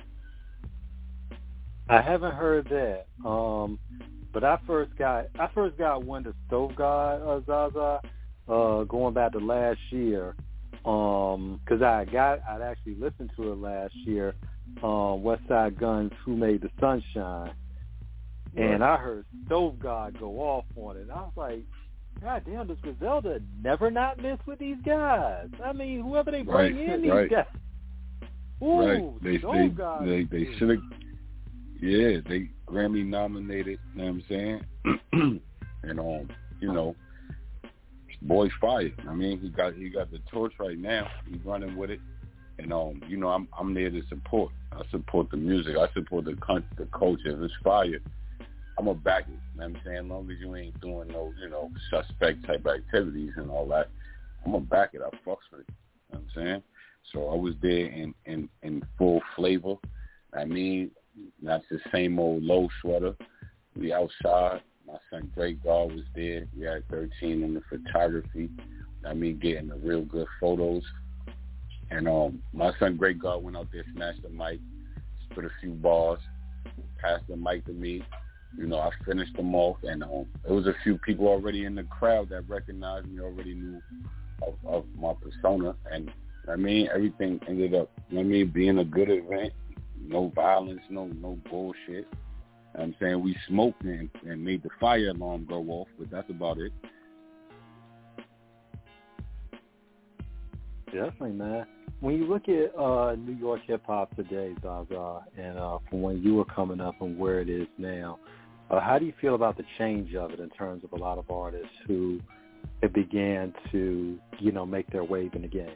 I haven't heard that. But I first got one to Stove God, Zaza, going back to last year, because I'd actually listened to it last year, Westside Gunn's Who Made the Sunshine, and I heard Stove God go off on it, and I was like, God damn, does Griselda never not miss with these guys? I mean, whoever they bring these guys. Ooh, Stove God. They should have. Yeah, they Grammy nominated, you know what I'm saying? And boy fire. I mean, he got the torch right now. He's running with it. And I'm there to support. I support the music. I support the culture. If it's fire, I'm gonna back it. You know what I'm saying? As long as you ain't doing no, suspect type activities and all that, I'm gonna back it. I fucks with it. You know what I'm saying? So I was there in full flavor. I mean, not the same old low sweater. We outside. My son Great God was there. We had 13 in the photography. I mean, getting the real good photos. And my son Great God went out there, snatched the mic, spit a few bars, passed the mic to me. I finished them off, and there was a few people already in the crowd that recognized me, already knew of my persona. And I mean, everything ended up, being a good event. No violence, no bullshit. You know what I'm saying? We smoked and made the fire alarm go off, but that's about it. Definitely, man. When you look at New York hip-hop today, Zaza, and from when you were coming up and where it is now, how do you feel about the change of it in terms of a lot of artists who have began to, make their wave in the game?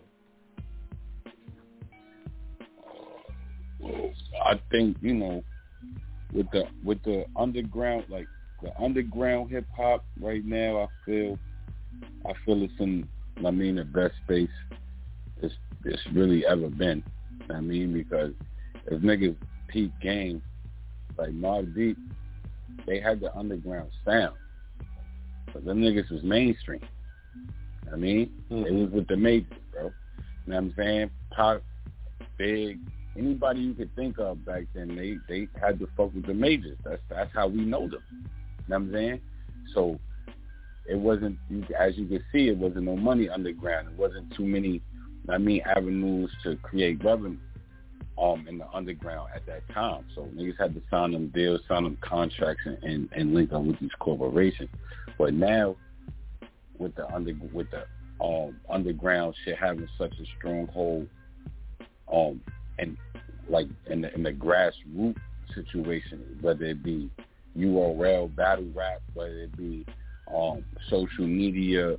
I think, with the underground, like the underground hip hop right now, I feel it's in, the best space it's really ever been. Because if niggas peep game, like Mobb Deep, they had the underground sound, but them niggas was mainstream. It was with the majors, bro. You know what I'm saying? Pop, Big, anybody you could think of back then, they had to fuck with the majors. That's how we know them. You know what I'm saying? So it wasn't, as you can see, it wasn't no money underground. It wasn't too many, avenues to create revenue in the underground at that time. So niggas had to sign them deals, sign them contracts, and link up with these corporations. But now, with the underground shit having such a strong hold, and like in the grassroots situation, whether it be URL battle rap, whether it be social media,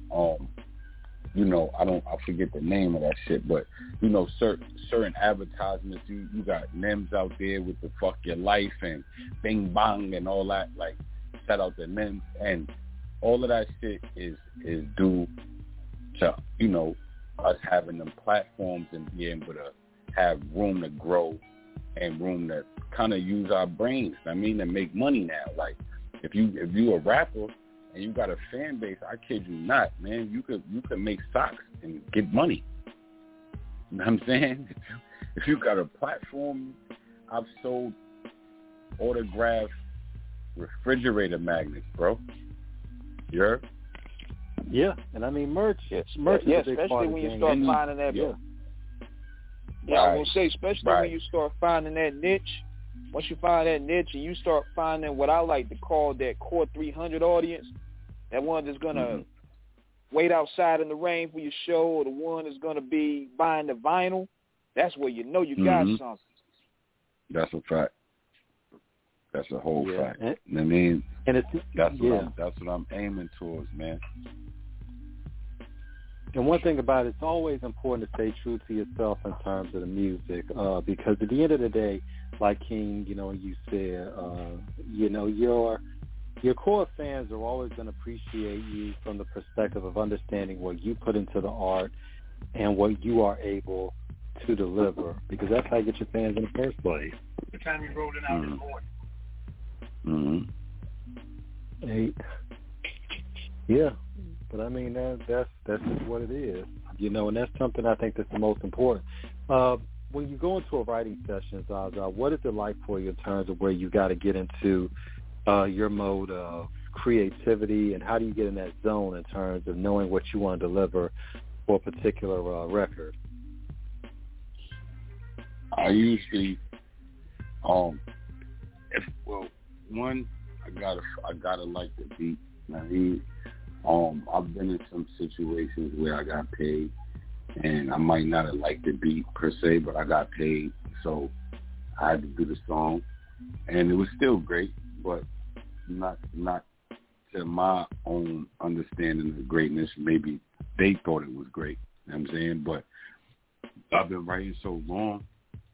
I forget the name of that shit, but certain advertisements, you got Nims out there with the Fuck Your Life and Bing Bong and all that, like shout out to Nims, and all of that shit is due to us having them platforms and being able to have room to grow and room to kind of use our brains. To make money now. Like if you a rapper and you got a fan base, I kid you not, man, you could make socks and get money. You know what I'm saying? If you got a platform, I've sold autograph refrigerator magnets, bro. You heard? Yeah, and I mean merch. Merch is a big especially part when of you start finding that. Yeah, I was gonna say, especially when you start finding that niche. Once you find that niche and you start finding what I like to call that core 300 audience, that one that's gonna wait outside in the rain for your show, or the one that's gonna be buying the vinyl, that's where you know you got something. That's a fact. That's a whole fact. And, I mean, and that's what I'm aiming towards, man. And one thing about it, it's always important to stay true to yourself in terms of the music, because at the end of the day, like King, you said, your core fans are always going to appreciate you from the perspective of understanding what you put into the art and what you are able to deliver, because that's how you get your fans in the first place. The time you rolled it out in the morning. Yeah, but I mean that's just what it is, and that's something I think that's the most important. When you go into a writing session, Zaza, what is it like for you in terms of where you got to get into your mode of creativity, and how do you get in that zone in terms of knowing what you want to deliver for a particular record? I usually, I gotta like the beat. I mean, I've been in some situations where I got paid, and I might not have liked the beat per se, but I got paid, so I had to do the song, and it was still great, but not to my own understanding of greatness. Maybe they thought it was great. You know what I'm saying? But I've been writing so long.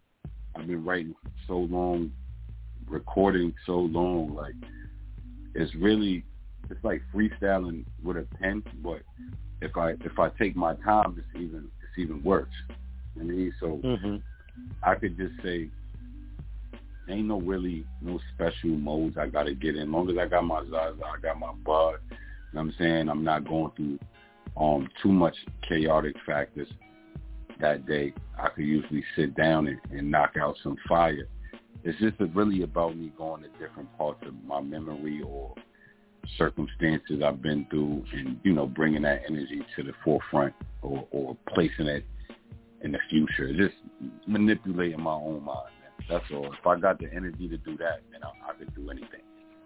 Recording so long, like it's like freestyling with a pen, but if I take my time, it's even worse. I mean, so I could just say ain't no special modes I gotta get in. As long as I got my Zaza, I got my bud, you know what I'm saying? I'm not going through too much chaotic factors that day. I could usually sit down and knock out some fire. It's just really about me going to different parts of my memory or circumstances I've been through, and bringing that energy to the forefront or placing it in the future. Just manipulating my own mind, man. That's all. If I got the energy to do that, then I could do anything.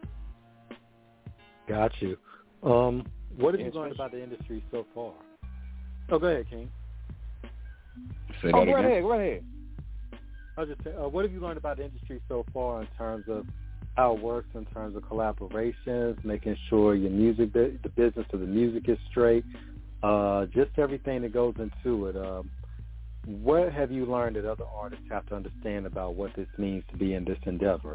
Got you. What have you learned about the industry so far? Oh, go ahead, King. Say that again. Go ahead. I was just saying, what have you learned about the industry so far in terms of how it works, in terms of collaborations, making sure your music, the business of the music is straight, just everything that goes into it. What have you learned that other artists have to understand about what this means to be in this endeavor?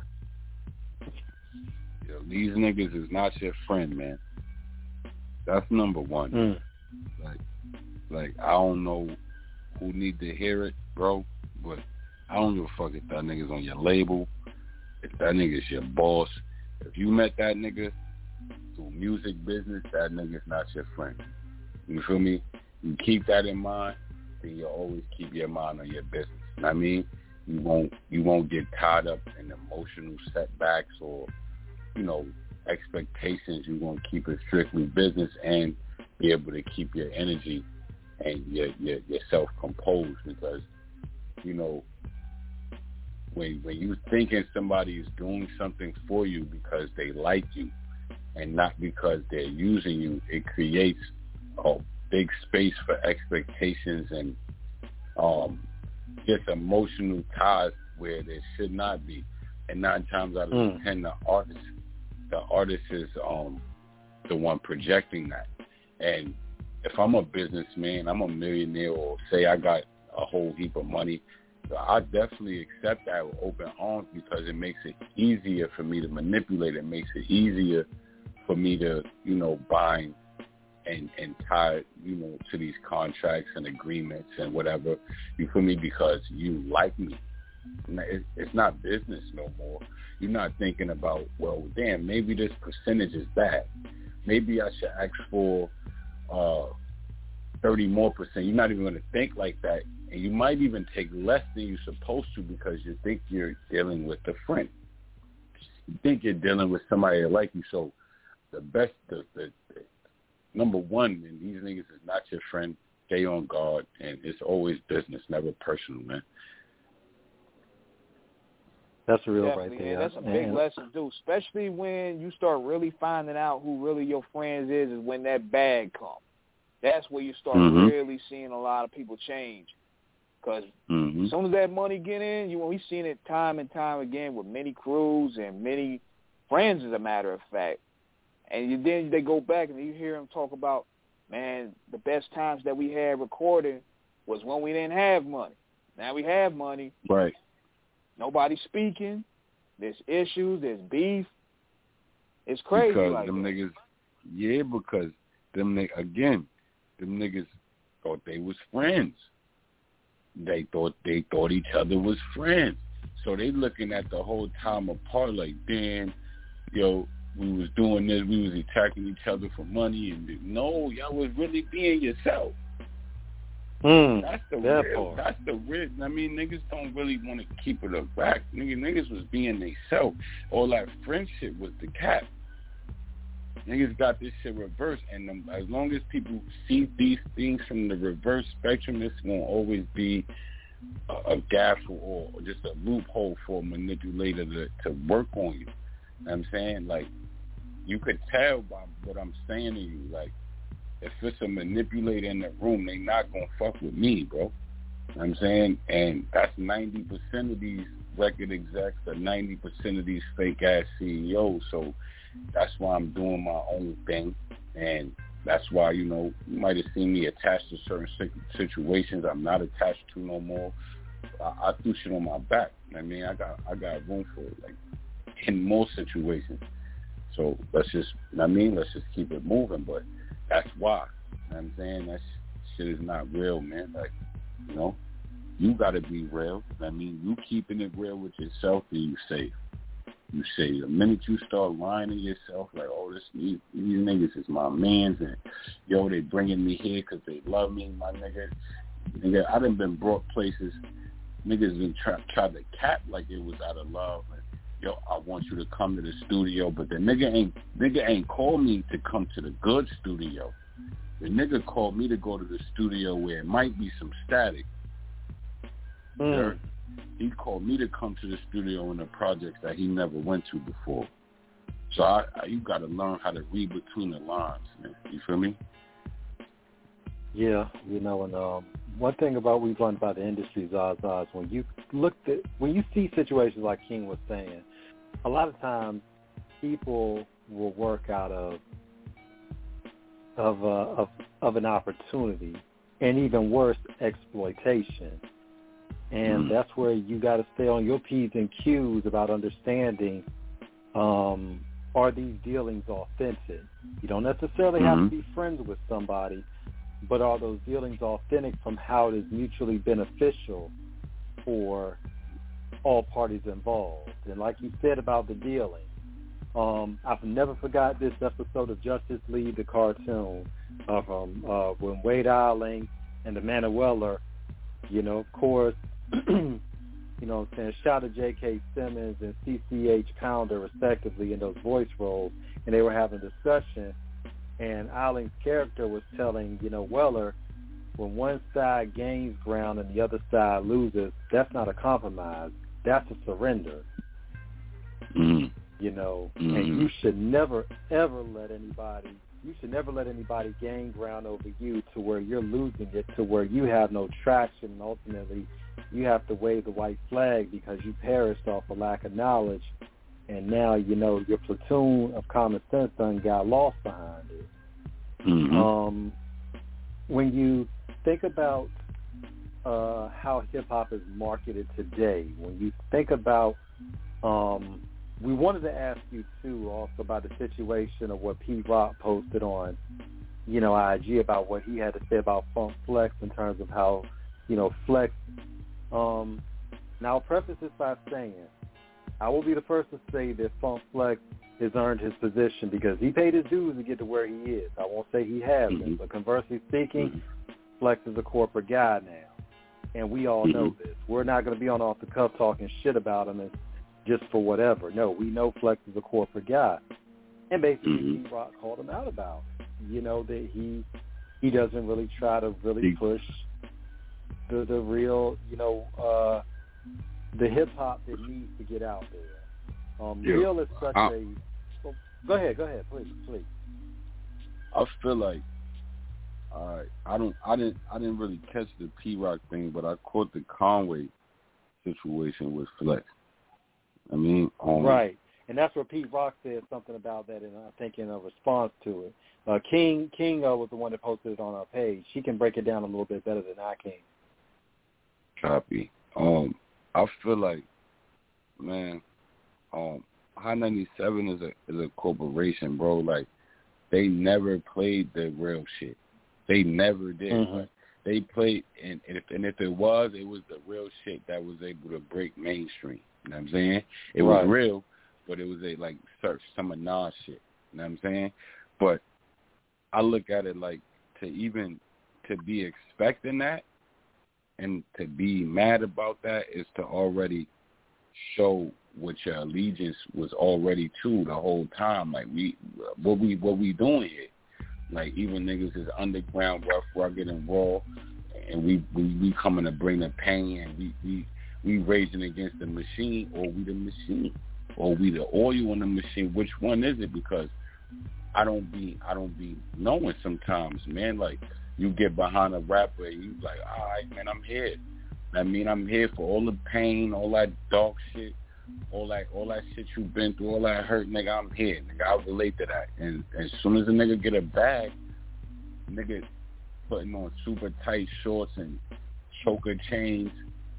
These niggas is not your friend, man. That's number one. Like I don't know who need to hear it, bro, but I don't give a fuck if that nigga's on your label, if that nigga's your boss. If you met that nigga through music business, that nigga's not your friend. You feel me? You keep that in mind, then you'll always keep your mind on your business. You know what I mean? You won't get caught up in emotional setbacks or, expectations. You're going to keep it strictly business and be able to keep your energy and yourself composed, because, when you thinking somebody is doing something for you because they like you and not because they're using you, it creates a big space for expectations and just emotional ties where there should not be. And 9 times out of 10, the artist is the one projecting that. And if I'm a businessman, I'm a millionaire, or say I got a whole heap of money, I definitely accept that with open arms, because it makes it easier for me to manipulate. It makes it easier for me to, bind and tie, to these contracts and agreements and whatever. You feel me? Because you like me. It's not business no more. You're not thinking about, well, damn, maybe this percentage is bad. Maybe I should ask for 30 more percent. You're not even going to think like that. And you might even take less than you're supposed to because you think you're dealing with a friend. think you're dealing with somebody that like you. So the best, the number one, and these niggas is not your friend. Stay on guard, and it's always business, never personal, man. That's real Definitely, right there. Man. That's a big lesson, too, especially when you start really finding out who really your friends is when that bag comes. That's where you start really seeing a lot of people change. Because as soon as that money get in, we've seen it time and time again with many crews and many friends, as a matter of fact. And then they go back and you hear them talk about, man, the best times that we had recording was when we didn't have money. Now we have money. Right. Nobody's speaking. There's issues. There's beef. It's crazy because like them that. Niggas, because them niggas thought they was friends. They thought each other was friends. So they looking at the whole time apart like, damn, yo, we was doing this, we was attacking each other for money, and no, y'all was really being yourself. That's the real. That's the real. I mean, niggas don't really want to keep it a back. Niggas was being themselves. All that friendship was the cap. Niggas got this shit reversed, and as long as people see these things from the reverse spectrum, it's gonna always be a gaffle or just a loophole for a manipulator to work on you. You know what I'm saying? Like, you could tell by what I'm saying to you, like, if it's a manipulator in the room, they not going to fuck with me, bro. You know what I'm saying? And that's 90% of these record execs or 90% of these fake-ass CEOs. So that's why I'm doing my own thing. And that's why, you might have seen me attached to certain situations I'm not attached to no more. I threw shit on my back. I mean, I got room for it, like, in most situations. So let's just keep it moving. But that's why. You know what I'm saying? That shit is not real, man. Like, you got to be real. I mean, you keeping it real with yourself, and you safe. You say the minute you start lying to yourself, like, oh, these niggas is my mans, and yo, they bringing me here because they love me, my nigga. I done been brought places. Niggas been tried to cap like it was out of love. And, yo, I want you to come to the studio, but the nigga ain't called me to come to the good studio. The nigga called me to go to the studio where it might be some static. He called me to come to the studio in the projects that he never went to before. So you got to learn how to read between the lines, man. You feel me? Yeah, and one thing about we've learned about the industry, Zaz, when you see situations like King was saying, a lot of times people will work out of an opportunity, and even worse, exploitation. And that's where you got to stay on your P's and Q's about understanding, are these dealings authentic? You don't necessarily have to be friends with somebody, but are those dealings authentic from how it is mutually beneficial for all parties involved? And like you said about the dealing, I've never forgot this episode of Justice League, the cartoon, from when Wade Allen and Amanda Weller, of course, saying shout to J.K. Simmons and C.C.H. Pounder, respectively, in those voice roles, and they were having a discussion, and Allen's character was telling, Weller, when one side gains ground and the other side loses, that's not a compromise. That's a surrender. And you should never, ever let anybody gain ground over you to where you're losing it, to where you have no traction, and ultimately you have to wave the white flag because you perished off a lack of knowledge, and now, your platoon of common sense done got lost behind it. When you think about how hip-hop is marketed today, when you think about we wanted to ask you, too, also about the situation of what Pete Rock posted on, IG about what he had to say about Funk Flex in terms of how, Flex. Now, I'll preface this by saying, I will be the first to say that Funk Flex has earned his position because he paid his dues to get to where he is. I won't say he hasn't, but conversely speaking, Flex is a corporate guy now, and we all know this. We're not going to be on off the cuff talking shit about him just for whatever. No, we know Flex is a corporate guy. And basically P-Rock called him out about it. You know, that he doesn't really try to really push the real, you know, the hip-hop that needs to get out there. Real is such a... Go ahead, please. I feel like, I didn't really catch the P-Rock thing, but I caught the Conway situation with Flex. I mean, right, and that's where Pete Rock said something about that, and I think in a response to it, King was the one that posted it on our page. She can break it down a little bit better than I can. Copy. I feel like, man, High 97 is a corporation, bro. Like, they never played the real shit. They never did. Like, they played, and if it was the real shit that was able to break mainstream. You know what I'm saying? It was real, but it was some of Nas shit. You know what I'm saying? But I look at it like to be expecting that and to be mad about that is to already show what your allegiance was already to the whole time. Like what we doing here? Like even niggas is underground, rough, rugged, and raw, and we coming to bring the pain, and we raging against the machine, or we the machine, or we the oil in the machine. Which one is it? Because I don't be knowing sometimes, man. Like you get behind a rapper and you like, all right, man, I'm here. I mean, I'm here for all the pain, all that dark shit, all that shit you've been through, all that hurt, nigga. I'm here, nigga. I relate to that. And as soon as a nigga get a bag, nigga putting on super tight shorts and choker chains,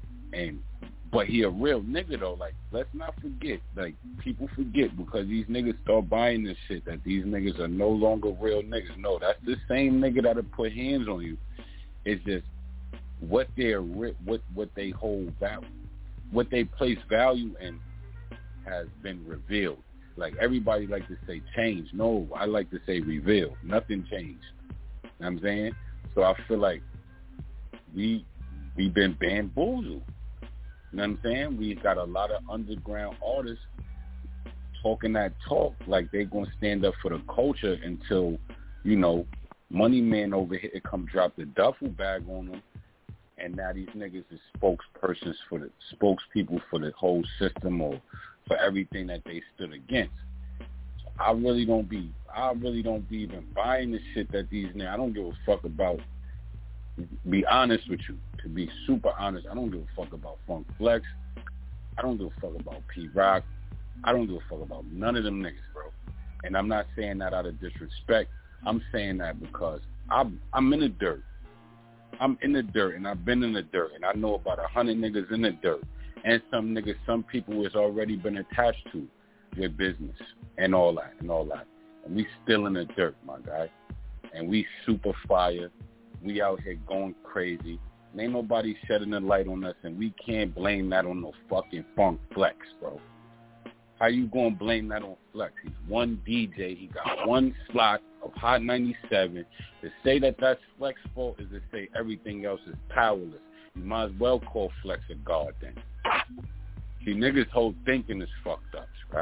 but he a real nigga though. Like, let's not forget. Like, people forget because these niggas start buying this shit that these niggas are no longer real niggas. No, that's the same nigga that'll put hands on you. It's just what they hold value, what they place value in has been revealed. Like everybody like to say change. No, I like to say reveal. Nothing changed. You know what I'm saying? So I feel like we've been bamboozled. You know what I'm saying? We've got a lot of underground artists talking that talk like they gonna stand up for the culture until, you know, Money Man over here come drop the duffel bag on them. And now these niggas is spokespeople for the whole system or for everything that they stood against. So I really don't be even buying the shit that these niggas. I don't give a fuck about. Be honest with you. To be super honest, I don't give a fuck about Funk Flex. I don't give a fuck about P-Rock. I don't give a fuck about none of them niggas, bro. And I'm not saying that out of disrespect. I'm saying that because I'm in the dirt. I'm in the dirt, and I've been in the dirt, and I know about 100 niggas in the dirt, and some people has already been attached to their business and all that. And we still in the dirt, my guy, and we super fire. We out here going crazy. And ain't nobody shedding a light on us, and we can't blame that on no fucking Funk Flex, bro. How you gonna blame that on Flex? He's one DJ. He got one slot of Hot 97. To say that that's Flex's fault is to say everything else is powerless. You might as well call Flex a god then. See, niggas' whole thinking is fucked up, right?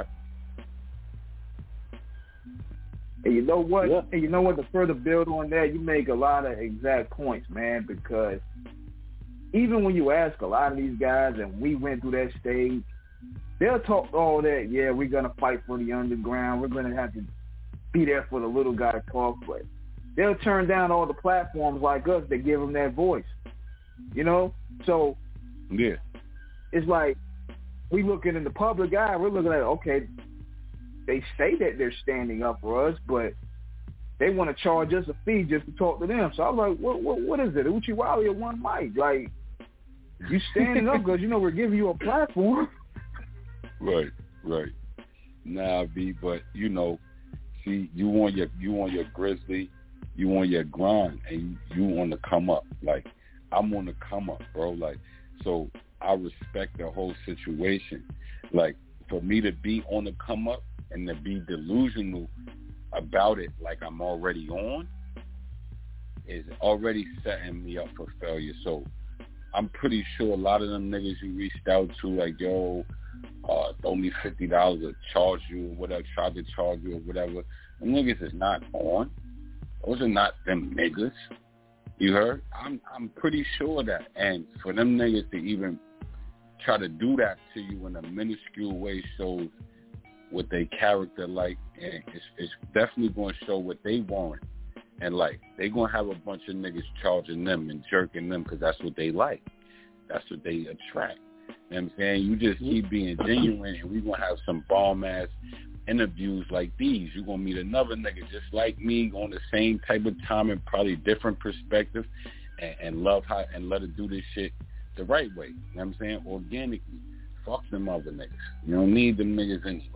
And you know what? Yeah. And you know what? To further build on that, you make a lot of exact points, man, because even when you ask a lot of these guys, and we went through that stage, they'll talk all that, yeah, we're going to fight for the underground. We're going to have to be there for the little guy to talk, but they'll turn down all the platforms like us that give them that voice, you know? So yeah, it's like we looking in the public eye, we're looking at, okay, they say that they're standing up for us, but they want to charge us a fee just to talk to them. So I was like, what is it? Uchi Wally or One Mic? Like, you standing up because, you know, we're giving you a platform. Right. Nah, B, but you know, see, you on your grizzly, you on your grind, and you on the come up. Like, I'm on the come up, bro. Like, so I respect the whole situation. Like, for me to be on the come up and to be delusional about it, like I'm already on, is already setting me up for failure. So I'm pretty sure a lot of them niggas you reached out to, like, yo, throw me $50 or charge you or whatever, try to charge you or whatever. Them niggas is not on. Those are not them niggas. You heard? I'm pretty sure that. And for them niggas to even try to do that to you in a minuscule way shows what they character like, and it's definitely going to show what they want. And, like, they going to have a bunch of niggas charging them and jerking them because that's what they like. That's what they attract. You know what I'm saying? You just keep being genuine, and we're going to have some bomb-ass interviews like these. You're going to meet another nigga just like me on the same type of time and probably different perspective, and love how and let it do this shit the right way. You know what I'm saying? Organically. Fuck them other niggas. You don't need them niggas anyway.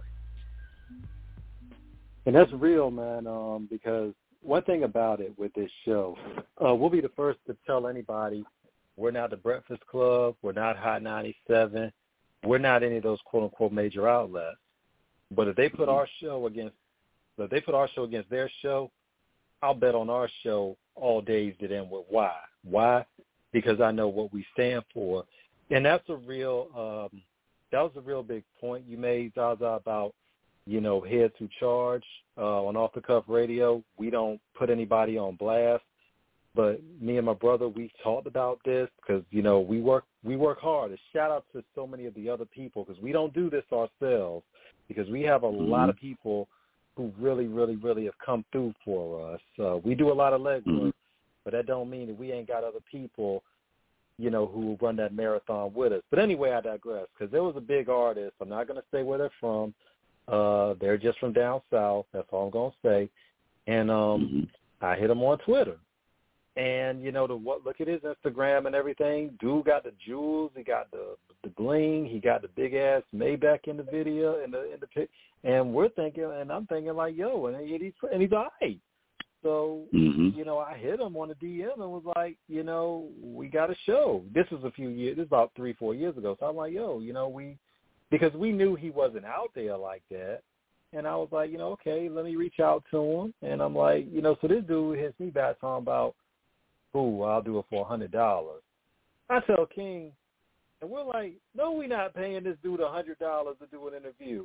And that's real, man, because one thing about it with this show, we'll be the first to tell anybody we're not the Breakfast Club, we're not Hot 97, we're not any of those quote-unquote major outlets. But if they put our show against their show, I'll bet on our show all days that end with why. Why? Because I know what we stand for. And that's a real that was a real big point you made, Zaza, about, you know, heads who charge on Off the Cuff Radio. We don't put anybody on blast. But me and my brother, we've talked about this because, you know, we work hard. A shout out to so many of the other people because we don't do this ourselves, because we have a lot of people who really, really, really have come through for us. We do a lot of legwork, but that don't mean that we ain't got other people, you know, who run that marathon with us. But anyway, I digress, because there was a big artist. I'm not going to say where they're from. They're just from down south. That's all I'm going to say. And I hit them on Twitter. And, you know, look at his Instagram and everything. Dude got the jewels. He got the bling. He got the big-ass Maybach in the video, in the pic. And we're thinking, and I'm thinking like, yo, and he's all right. So, you know, I hit him on the DM and was like, you know, we got a show. This was about 3-4 years ago. So I'm like, yo, you know, because we knew he wasn't out there like that. And I was like, you know, okay, let me reach out to him. And I'm like, you know, so this dude hits me back talking about, ooh, I'll do it for $100. I tell King, and we're like, no, we're not paying this dude $100 to do an interview.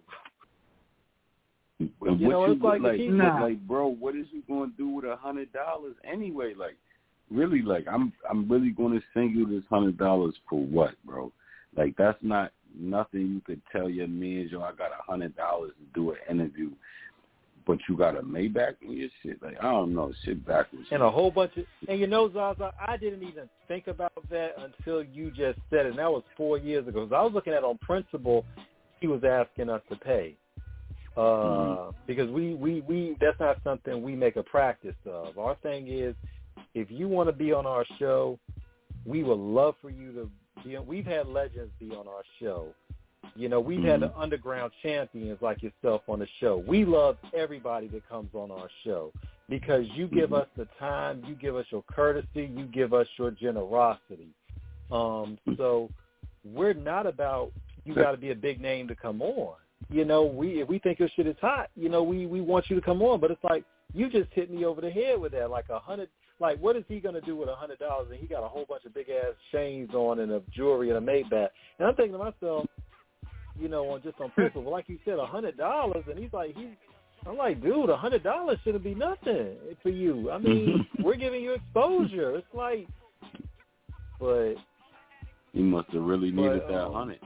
You know, it's like, bro, what is you going to do with $100 anyway? Like, really, like, I'm really going to send you this $100 for what, bro? Like, that's not nothing you could tell your man, yo, I got $100 to do an interview, but you got a Maybach in your shit. Like, I don't know, shit backwards. And a whole bunch of, and you know, Zaza, I didn't even think about that until you just said it. And that was 4 years ago. So I was looking at on principle, he was asking us to pay. Because we that's not something we make a practice of. Our thing is, if you want to be on our show, we would love for you to be on. We've had legends be on our show. You know, we've had the underground champions like yourself on the show. We love everybody that comes on our show because you give us the time, you give us your courtesy, you give us your generosity. So we're not about you got to be a big name to come on. You know, if we think your shit is hot, you know, we want you to come on. But it's like you just hit me over the head with that, like $100. Like, what is he going to do with $100? And he got a whole bunch of big-ass chains on and a jewelry and a Maybach. And I'm thinking to myself, you know, on principle, like you said, $100. And he's like, I'm like, dude, $100 shouldn't be nothing for you. I mean, we're giving you exposure. It's like, but he must have really needed that 100.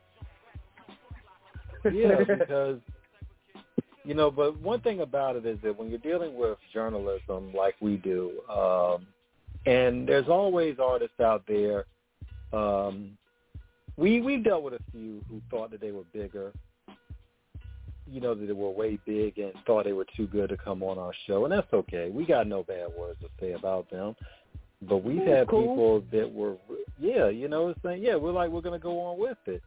Yeah, because, you know, but one thing about it is that when you're dealing with journalism like we do, and there's always artists out there, we've dealt with a few who thought that they were bigger, you know, that they were way big and thought they were too good to come on our show, and that's okay. We got no bad words to say about them. But we've had people that were, you know, saying, we're going to go on with it.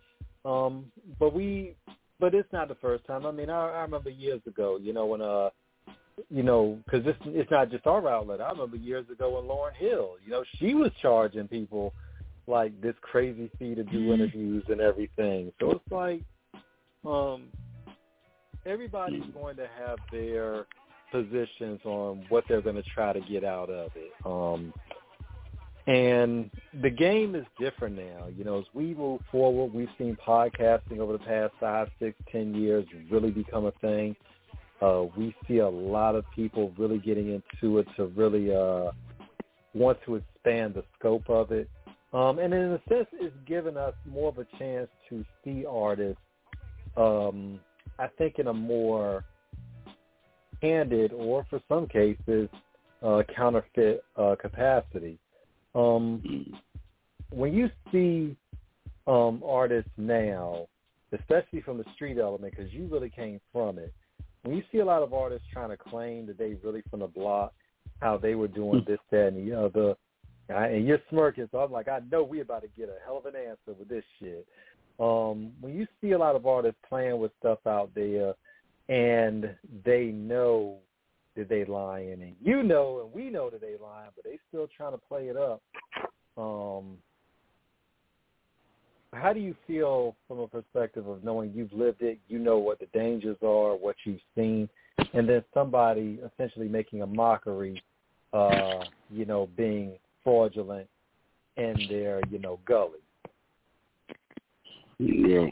But it's not the first time. I mean, I remember years ago, you know, when, you know, because it's not just our outlet. I remember years ago when Lauryn Hill, you know, she was charging people like this crazy fee to do interviews and everything. So it's like everybody's going to have their positions on what they're going to try to get out of it. And the game is different now. You know, as we move forward, we've seen podcasting over the past 5, 6, 10 years really become a thing. We see a lot of people really getting into it to really want to expand the scope of it. And in a sense, it's given us more of a chance to see artists, I think, in a more candid or, for some cases, counterfeit capacity. When you see artists now, especially from the street element, because you really came from it, when you see a lot of artists trying to claim that they really from the block, how they were doing this, that, and the other, and you're smirking, so I'm like, I know we about to get a hell of an answer with this shit. When you see a lot of artists playing with stuff out there, and they know that they lying, and you know, and we know that they lying, but they still trying to play it up. How do you feel from a perspective of knowing you've lived it, you know what the dangers are, what you've seen, and then somebody essentially making a mockery, you know, being fraudulent in their, you know, gully? Yeah.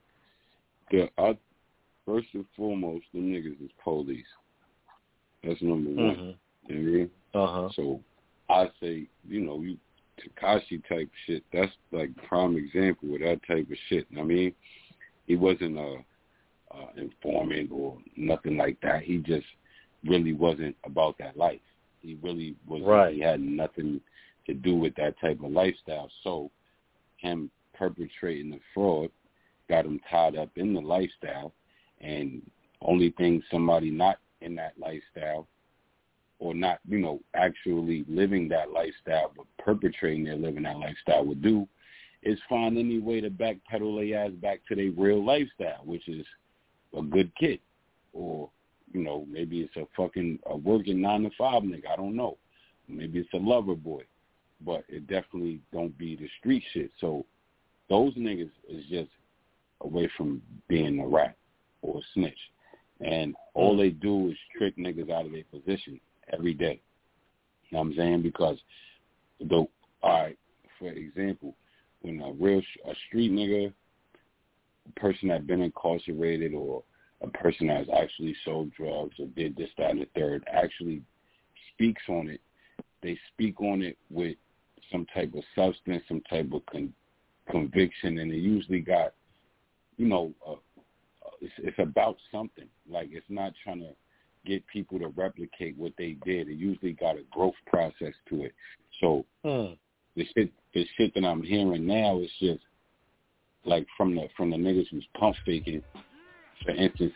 First and foremost, them niggas is police. That's number one. You know what I mean? So I say, you know, you Tekashi type shit, that's like prime example of that type of shit. I mean, he wasn't a informant or nothing like that. He just really wasn't about that life. He really was. Right. He had nothing to do with that type of lifestyle. So him perpetrating the fraud got him tied up in the lifestyle, and only thing somebody not in that lifestyle or not, you know, actually living that lifestyle but perpetrating their living that lifestyle would do is find any way to backpedal their ass back to their real lifestyle, which is a good kid, or, you know, maybe it's a working 9-to-5 nigga. I don't know. Maybe it's a lover boy, but it definitely don't be the street shit. So those niggas is just away from being a rat or a snitch. And all they do is trick niggas out of their position every day. You know what I'm saying? Because, all right, for example, when a street nigga, a person that's been incarcerated, or a person that's actually sold drugs or did this, that, and the third, actually speaks on it, they speak on it with some type of substance, some type of conviction, and it usually got, you know, it's about something. Like, it's not trying to get people to replicate what they did. It usually got a growth process to it. So the shit that I'm hearing now is just like from the niggas who's pump faking. For instance,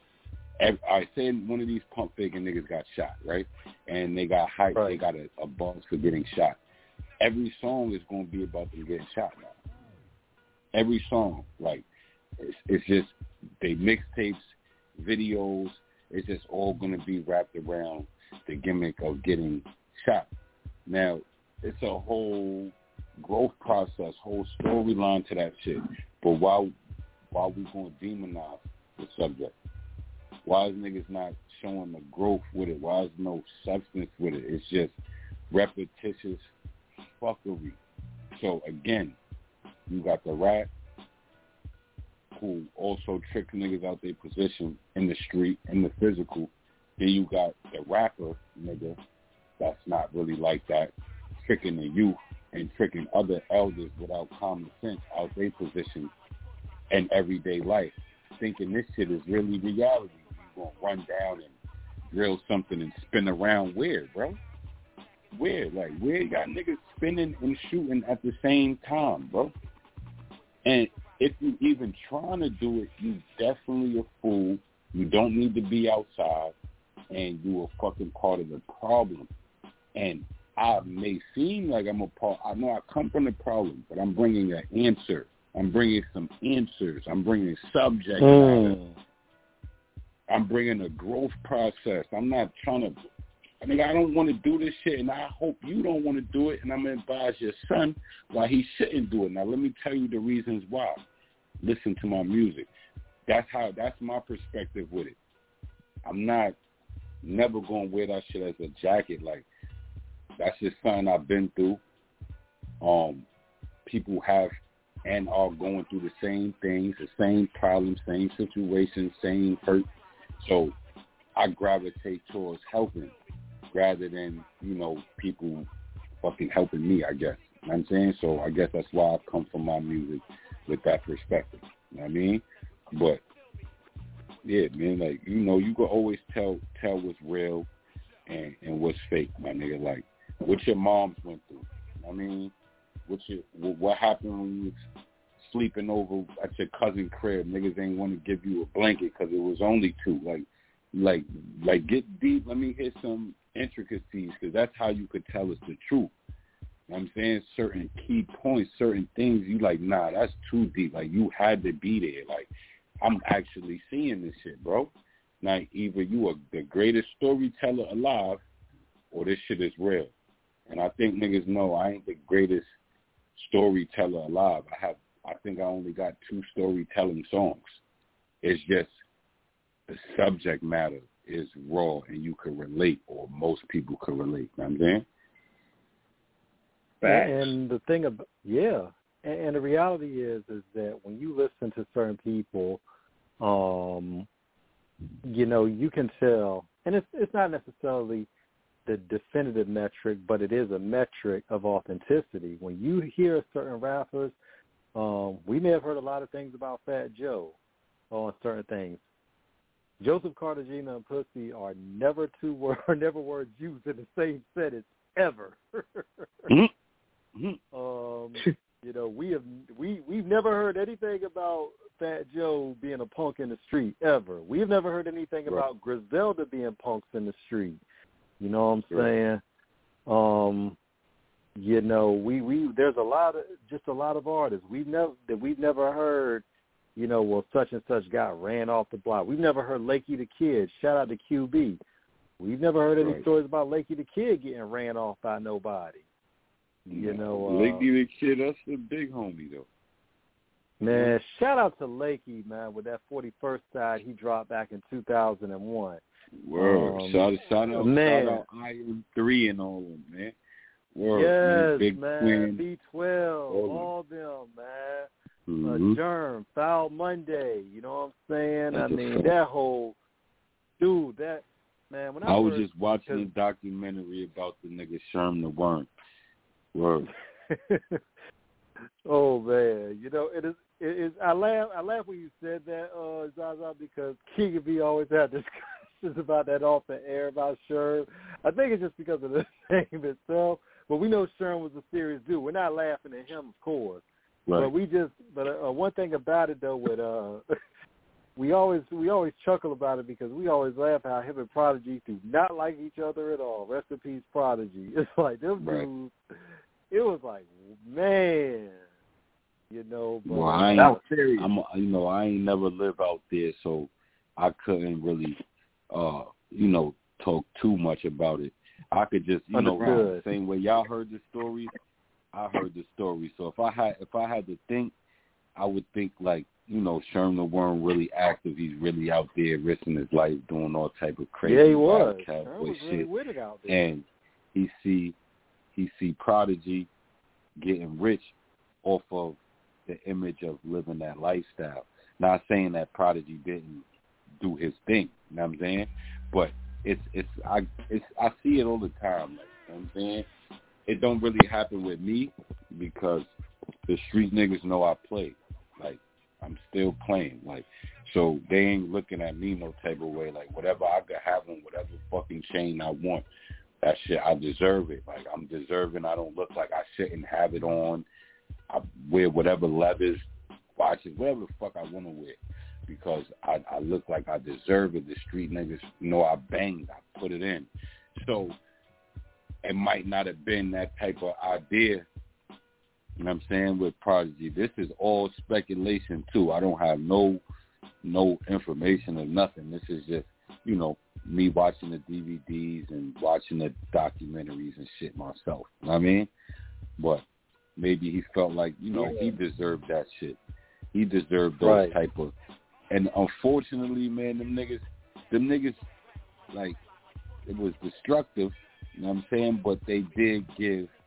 I said one of these pump faking niggas got shot, right? And they got hyped. Right. They got a buzz for getting shot. Every song is going to be about them getting shot now. Every song, like, it's just they mixtapes, videos. It's just all going to be wrapped around the gimmick of getting shot. Now, it's a whole growth process, whole storyline to that shit. But why we going to demonize the subject? Why is niggas not showing the growth with it? Why is no substance with it? It's just repetitious fuckery. So, again, you got the rat who also tricks niggas out their position in the street, in the physical. Then you got the rapper nigga that's not really like that, tricking the youth and tricking other elders without common sense out their position in everyday life, thinking this shit is really reality. You gonna run down and drill something and spin around weird, bro. Weird, like where you got niggas spinning and shooting at the same time, bro. And if you even trying to do it, you definitely a fool. You don't need to be outside, and you a fucking part of the problem. And I may seem like I'm a part. I know I come from the problem, but I'm bringing an answer. I'm bringing some answers. I'm bringing subject matter. I'm bringing a growth process. I'm not trying to. I mean, I don't want to do this shit, and I hope you don't want to do it, and I'm going to advise your son why he shouldn't do it. Now, let me tell you the reasons why. Listen to my music. That's my perspective with it. I'm never going to wear that shit as a jacket. Like, that's just something I've been through. people have and are going through the same things, the same problems, same situations, same hurt. So I gravitate towards helping rather than, people fucking helping me, I guess. You know what I'm saying? So I guess that's why I come from my music with that perspective. You know what I mean? But yeah, man, like, you can always tell what's real and what's fake, my nigga. Like, what your moms went through. You know what I mean? What happened when you was sleeping over at your cousin's crib? Niggas ain't want to give you a blanket because it was only two. Like get deep. Let me hit some intricacies because that's how you could tell us the truth. You know what I'm saying? Certain key points, certain things, you like, nah, that's too deep. Like, you had to be there. Like, I'm actually seeing this shit, bro. Like, either you are the greatest storyteller alive or this shit is real. And I think niggas know I ain't the greatest storyteller alive. I think I only got 2 storytelling songs. It's just the subject matter is raw and you can relate, or most people can relate. You know what I'm saying? Facts. And the thing about, and the reality is that when you listen to certain people, you can tell, and it's not necessarily the definitive metric, but it is a metric of authenticity. When you hear certain rappers, we may have heard a lot of things about Fat Joe on certain things. Joseph Cartagena and Pussy are never words used in the same sentence ever. We've never heard anything about Fat Joe being a punk in the street ever. We've never heard anything about Griselda being punks in the street. You know what I'm saying? There's a lot of artists we've never heard. Well, such and such got ran off the block. We've never heard Lakey the Kid. Shout out to QB. We've never heard any stories about Lakey the Kid getting ran off by nobody. Lakey the Kid, that's the big homie though. Man, shout out to Lakey, man, with that 41st side he dropped back in 2001. Word. Shout out Iron 3 and all of them, man. Word, yes, Big man. Twin. B12, all them, man. Germ, Foul Monday, you know what I'm saying? That whole dude, that man. When I was just watching a documentary about the nigga Sherm the Worm. Word. Oh man, it is. I laugh when you said that, Zaza, because King and B always had discussions about that off the air about Sherm. I think it's just because of the name itself. But we know Sherm was a serious dude. We're not laughing at him, of course. Right. But one thing about it though, with we always chuckle about it because we always laugh how him and Prodigy do not like each other at all. Rest in peace, Prodigy. It's like them dudes. It was like, man, But well, I ain't never lived out there, so I couldn't really, talk too much about it. I could just, the same way y'all heard the story, I heard the story. So if I had to think, I would think like, Sherm the Worm really active. He's really out there risking his life, doing all type of crazy cowboy shit. Really out there. And he see Prodigy getting rich off of the image of living that lifestyle. Not saying that Prodigy didn't do his thing, you know what I'm saying? But I see it all the time, like, you know what I'm saying? It don't really happen with me because the street niggas know I play. Like, I'm still playing. Like, so they ain't looking at me no type of way. Like, whatever I could have on, whatever fucking chain I want, that shit, I deserve it. Like, I'm deserving. I don't look like I shouldn't have it on. I wear whatever leathers, watches, whatever the fuck I want to wear. Because I look like I deserve it. The street niggas know I banged. I put it in. So it might not have been that type of idea, you know what I'm saying, with Prodigy. This is all speculation, too. I don't have no information or nothing. This is just, me watching the DVDs and watching the documentaries and shit myself. You know what I mean? But maybe he felt like, he deserved that shit. He deserved those type of... And unfortunately, man, them niggas, like, it was destructive, you know what I'm saying? But they did give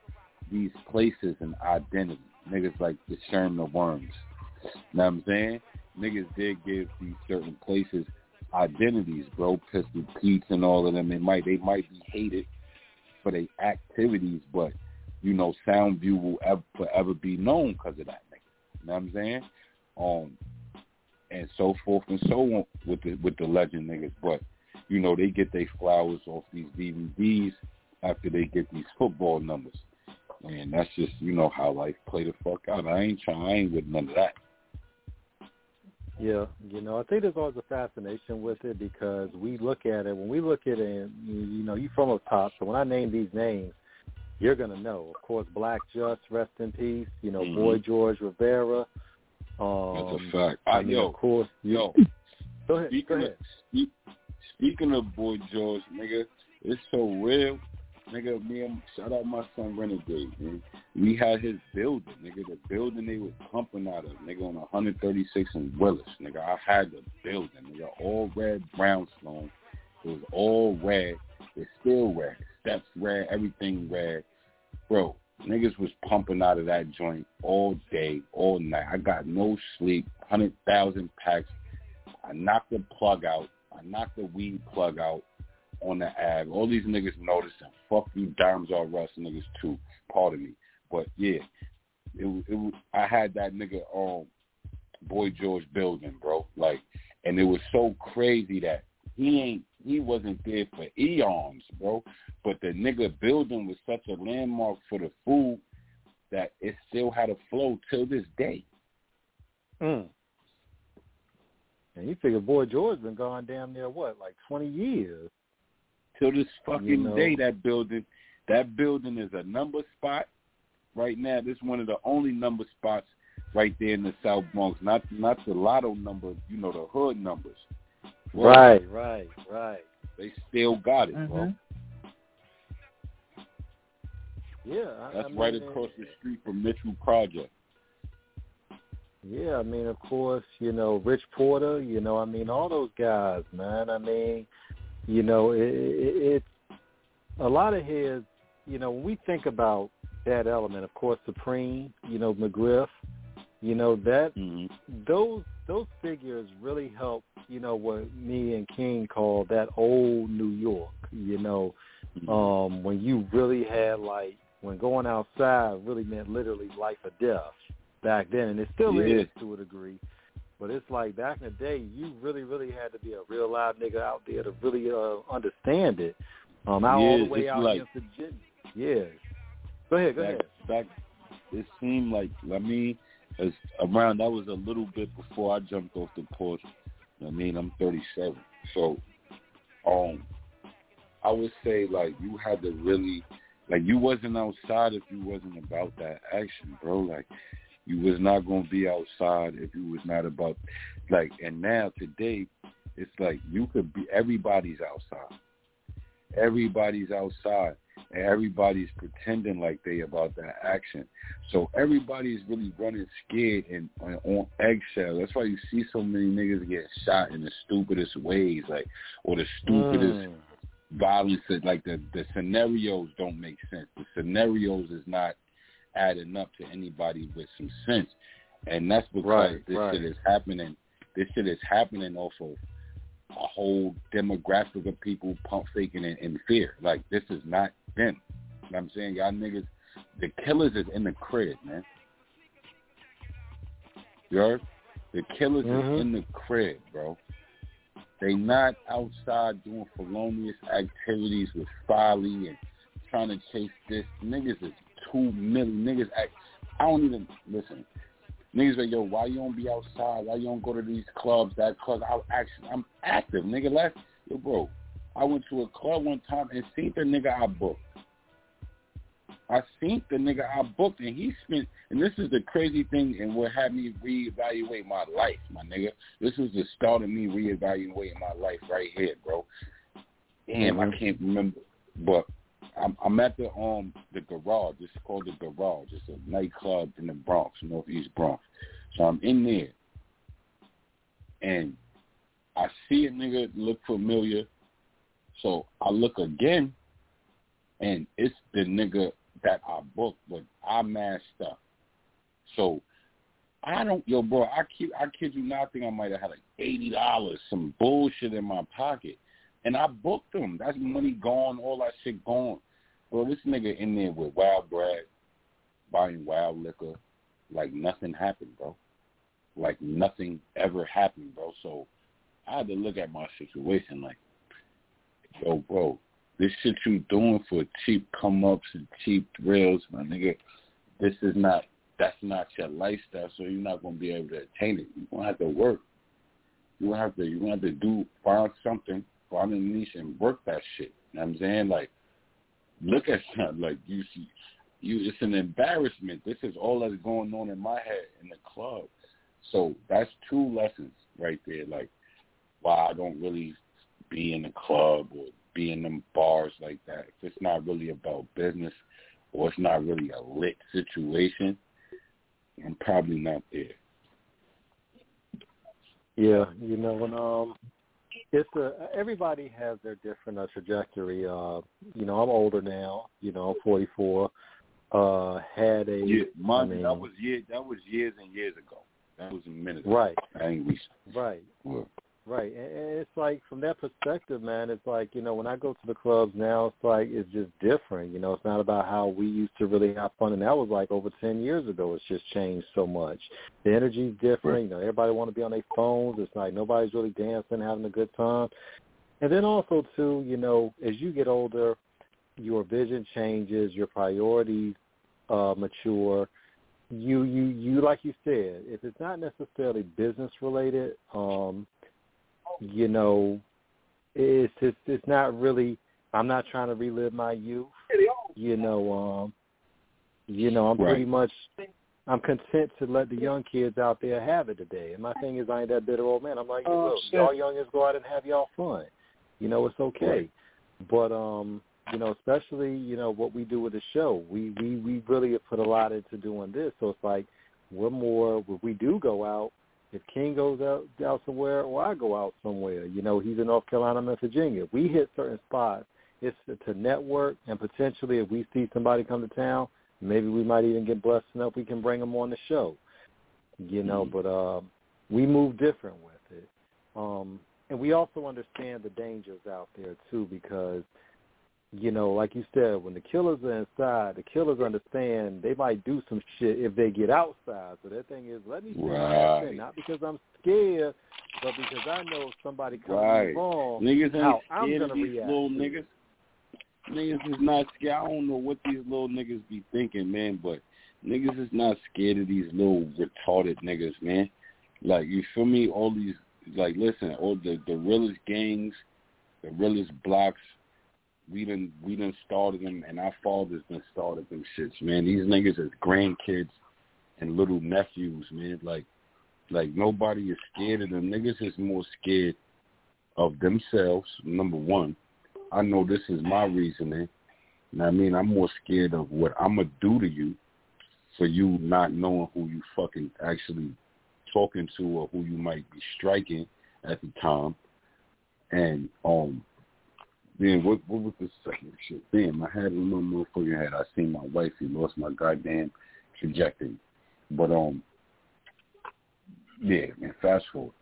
these places an identity. Niggas like the Sherman Worms. Know what I'm saying? Niggas did give these certain places identities, bro. Pistol Pete's and all of them. They might be hated for their activities, but you know, Soundview will forever be known because of that nigga. You know what I'm saying? And so forth and so on with the legend niggas. But you know, they get their flowers off these DVDs after they get these football numbers, and that's just, you know, how life play the fuck out. I ain't with none of that. Yeah, you know, I think there's always a fascination with it because we look at it, when we look at it, you know, you from up top, so when I name these names, you're going to know. Of course, Black Just, rest in peace, you know, Boy George Rivera. That's a fact. Of course. Go ahead. Speaking of Boy George, nigga, it's so real. Nigga, shout out my son Renegade, man. We had his building, nigga. The building they was pumping out of, nigga, on 136 and Willis, nigga. I had the building, nigga. All red brownstone. It was all red. It's still red. Steps red. Everything red. Bro, niggas was pumping out of that joint all day, all night. I got no sleep. 100,000 packs. I knocked the plug out. I knocked the weed plug out on the ag. All these niggas noticing. Fuck you, Dimes R Us niggas too. Pardon me. But yeah, it I had that nigga Boy George building, bro. Like, and it was so crazy that he wasn't there for eons, bro. But the nigga building was such a landmark for the food that it still had a flow till this day. And you figure Boy George been gone damn near what, like 20 years? Till this fucking day, that building is a number spot. Right now, this is one of the only number spots right there in the South Bronx. Not the lotto number, you know, the hood numbers. Well, Right. They still got it, bro. Yeah. That's right across the street from Mitchell Project. Yeah, I mean, of course, you know, Rich Porter, you know, I mean, all those guys, man. I mean, you know, it's a lot of his, you know, when we think about that element, of course, Supreme, you know, McGriff, you know, that those figures really help, you know, what me and King call that old New York, you know, when you really had, like, when going outside really meant literally life or death back then, and it still is to a degree. But it's like back in the day, you really, really had to be a real live nigga out there to really understand it. All the way out like, against the gym. Yeah. Go ahead. Back, it seemed like, I mean, as around, that was a little bit before I jumped off the porch. I mean, I'm 37. So, I would say, like, you had to really, like, you wasn't outside if you wasn't about that action, bro. Like, you was not going to be outside if you was not about, like, and now today, it's like you could be, everybody's outside. Everybody's outside, and everybody's pretending like they about that action. So everybody's really running scared and on eggshell. That's why you see so many niggas get shot in the stupidest ways, like, or the stupidest violence. Like the scenarios don't make sense. The scenarios is not adding up to anybody with some sense, and that's because this shit is happening. This shit is happening off of a whole demographic of people pump faking in fear. Like, this is not them. You know what I'm saying? Y'all niggas, the killers is in the crib, man. You heard? The killers is in the crib, bro. They not outside doing felonious activities with folly and trying to chase this. Niggas is 2 million. Niggas I don't even listen. Niggas like, yo, why you don't be outside? Why you don't go to these clubs, that club? I'm active, nigga. Yo, bro, I went to a club one time and seen the nigga I booked. And he spent, and this is the crazy thing and what had me reevaluate my life, my nigga. This is the start of me reevaluating my life right here, bro. Damn, I can't remember, but I'm at the Garage. It's called the Garage. It's a nightclub in the Bronx, Northeast Bronx. So I'm in there, and I see a nigga look familiar. So I look again, and it's the nigga that I booked, but I masked up. So I don't, yo, bro, I kid you not, I think I might have had like $80, some bullshit in my pocket. And I booked them. That's money gone, all that shit gone. Bro, this nigga in there with wild bread, buying wild liquor, like nothing happened, bro. Like nothing ever happened, bro. So I had to look at my situation like, yo, bro, this shit you doing for cheap come-ups and cheap thrills, my nigga, that's not your lifestyle, so you're not going to be able to attain it. You're going to have to work. You're going to have to find something, find a niche and work that shit. You know what I'm saying? Like, look at something. Like, you see, it's an embarrassment. This is all that's going on in my head in the club. So that's 2 lessons right there. Like, why I don't really be in the club or be in them bars like that. If it's not really about business or it's not really a lit situation, I'm probably not there. Yeah, you know, and it's everybody has their different trajectory. You know, I'm older now. You know, I'm 44. Had a that was years and years ago. That was a minute ago. Right. I ain't recent. Right. Yeah. Right, and it's like from that perspective, man, it's like, you know, when I go to the clubs now, it's like it's just different. You know, it's not about how we used to really have fun, and that was like over 10 years ago. It's just changed so much. The energy's different. You know, everybody want to be on their phones. It's like nobody's really dancing, having a good time. And then also, too, you know, as you get older, your vision changes, your priorities mature. You like you said, if it's not necessarily business related, you know, it's not really. I'm not trying to relive my youth. You know, I'm pretty much. I'm content to let the young kids out there have it today. And my thing is, I ain't that bitter old man. I'm like, look, y'all youngins go out and have y'all fun. You know, it's okay. But you know, especially, you know, what we do with the show, we really have put a lot into doing this. So it's like we're more. If we do go out. If King goes out somewhere or I go out somewhere, you know, he's in North Carolina, I'm in Virginia. We hit certain spots. It's to network, and potentially if we see somebody come to town, maybe we might even get blessed enough we can bring them on the show, you know. But we move different with it. And we also understand the dangers out there, too, because, you know, like you said, when the killers are inside, the killers understand they might do some shit if they get outside. So their thing is, let me say not because I'm scared, but because I know if somebody comes wrong, niggas how I'm going to react. Little niggas. Niggas is not scared. I don't know what these little niggas be thinking, man, but niggas is not scared of these little retarded niggas, man. Like, you feel me? All these, like, listen, all the realest gangs, the realest blocks, we done started them, and our fathers done started them shits, man. These niggas is grandkids and little nephews, man. Like nobody is scared of them. Niggas is more scared of themselves, number one. I know this is my reasoning. And I mean, I'm more scared of what I'm going to do to you for you not knowing who you fucking actually talking to or who you might be striking at the time. And, then what was the second shit? Damn, I had a little motherfucking head. I seen my wife. He lost my goddamn trajectory. But yeah, man. Fast forward.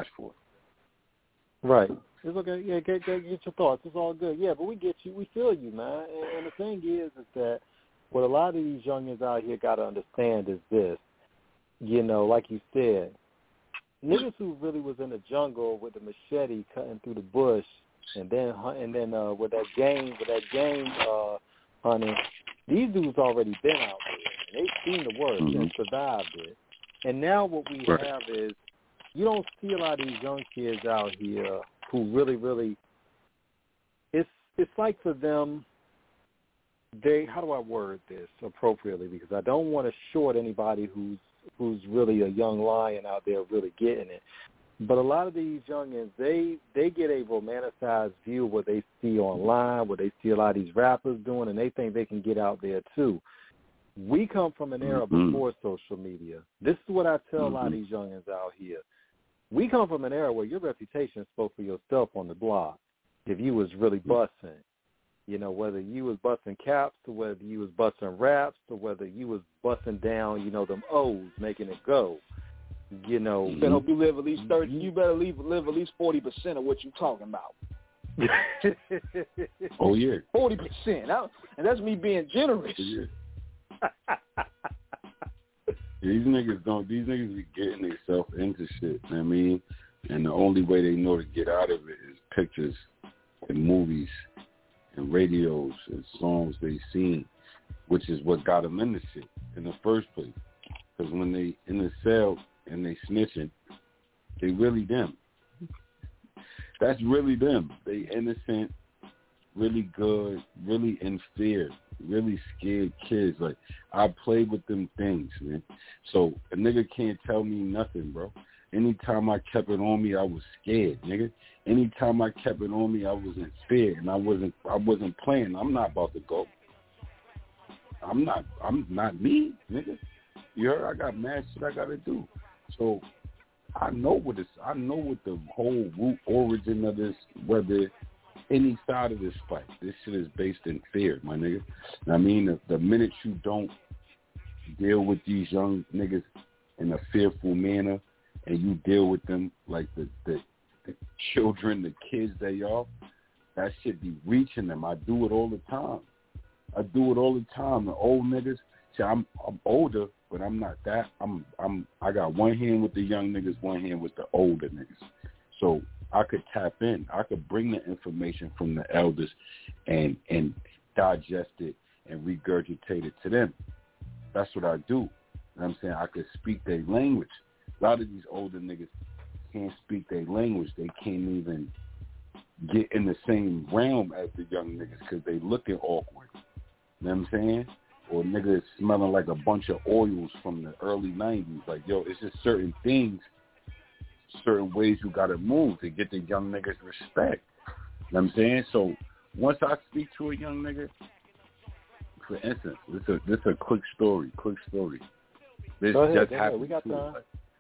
Right. It's okay. Yeah, get your thoughts. It's all good. Yeah, but we get you. We feel you, man. And the thing is that what a lot of these youngins out here got to understand is this. You know, like you said, niggas who really was in the jungle with the machete cutting through the bush. And then with that game hunting, these dudes already been out there. They've seen the worst and survived it. And now what we have is you don't see a lot of these young kids out here who really it's like for them how do I word this appropriately, because I don't want to short anybody who's really a young lion out there really getting it. But a lot of these youngins, they get a romanticized view of what they see online, what they see a lot of these rappers doing, and they think they can get out there too. We come from an era before social media. This is what I tell a lot of these youngins out here. We come from an era where your reputation spoke for yourself on the block if you was really busting. You know, whether you was busting caps or whether you was busting raps or whether you was busting down, you know, them O's, making it go. You know, you better hope you live at least 30. You better live at least 40% of what you talking about. Oh yeah, 40%, and that's me being generous. Yeah. These niggas be getting themselves into shit. I mean, and the only way they know to get out of it is pictures and movies and radios and songs they seen, which is what got them in the shit in the first place. Because when they in the cell and they snitching, they really them. That's really them. They innocent, really good, really in fear, really scared kids. Like, I played with them things, man. So a nigga can't tell me nothing, bro. Anytime I kept it on me, I was scared, nigga. Anytime I kept it on me, I was in fear, and I wasn't playing. I'm not about to go. I'm not me, nigga. You heard? I got mad shit I gotta do. So I know what the whole root origin of this, whether any side of this fight. This shit is based in fear, my nigga. I mean, the minute you don't deal with these young niggas in a fearful manner, and you deal with them like the children, the kids they are, that shit be reaching them. I do it all the time. The old niggas. See, I'm older, but I'm not that. I got one hand with the young niggas, one hand with the older niggas. So I could tap in. I could bring the information from the elders and digest it and regurgitate it to them. That's what I do. You know what I'm saying? I could speak their language. A lot of these older niggas can't speak their language. They can't even get in the same realm as the young niggas because they looking awkward. You know what I'm saying? Or niggas smelling like a bunch of oils from the early 90s. Like, yo, it's just certain things, certain ways you got to move to get the young niggas respect. You know what I'm saying? So once I speak to a young nigga, for instance, this a quick story. This go ahead, just happened. We got time.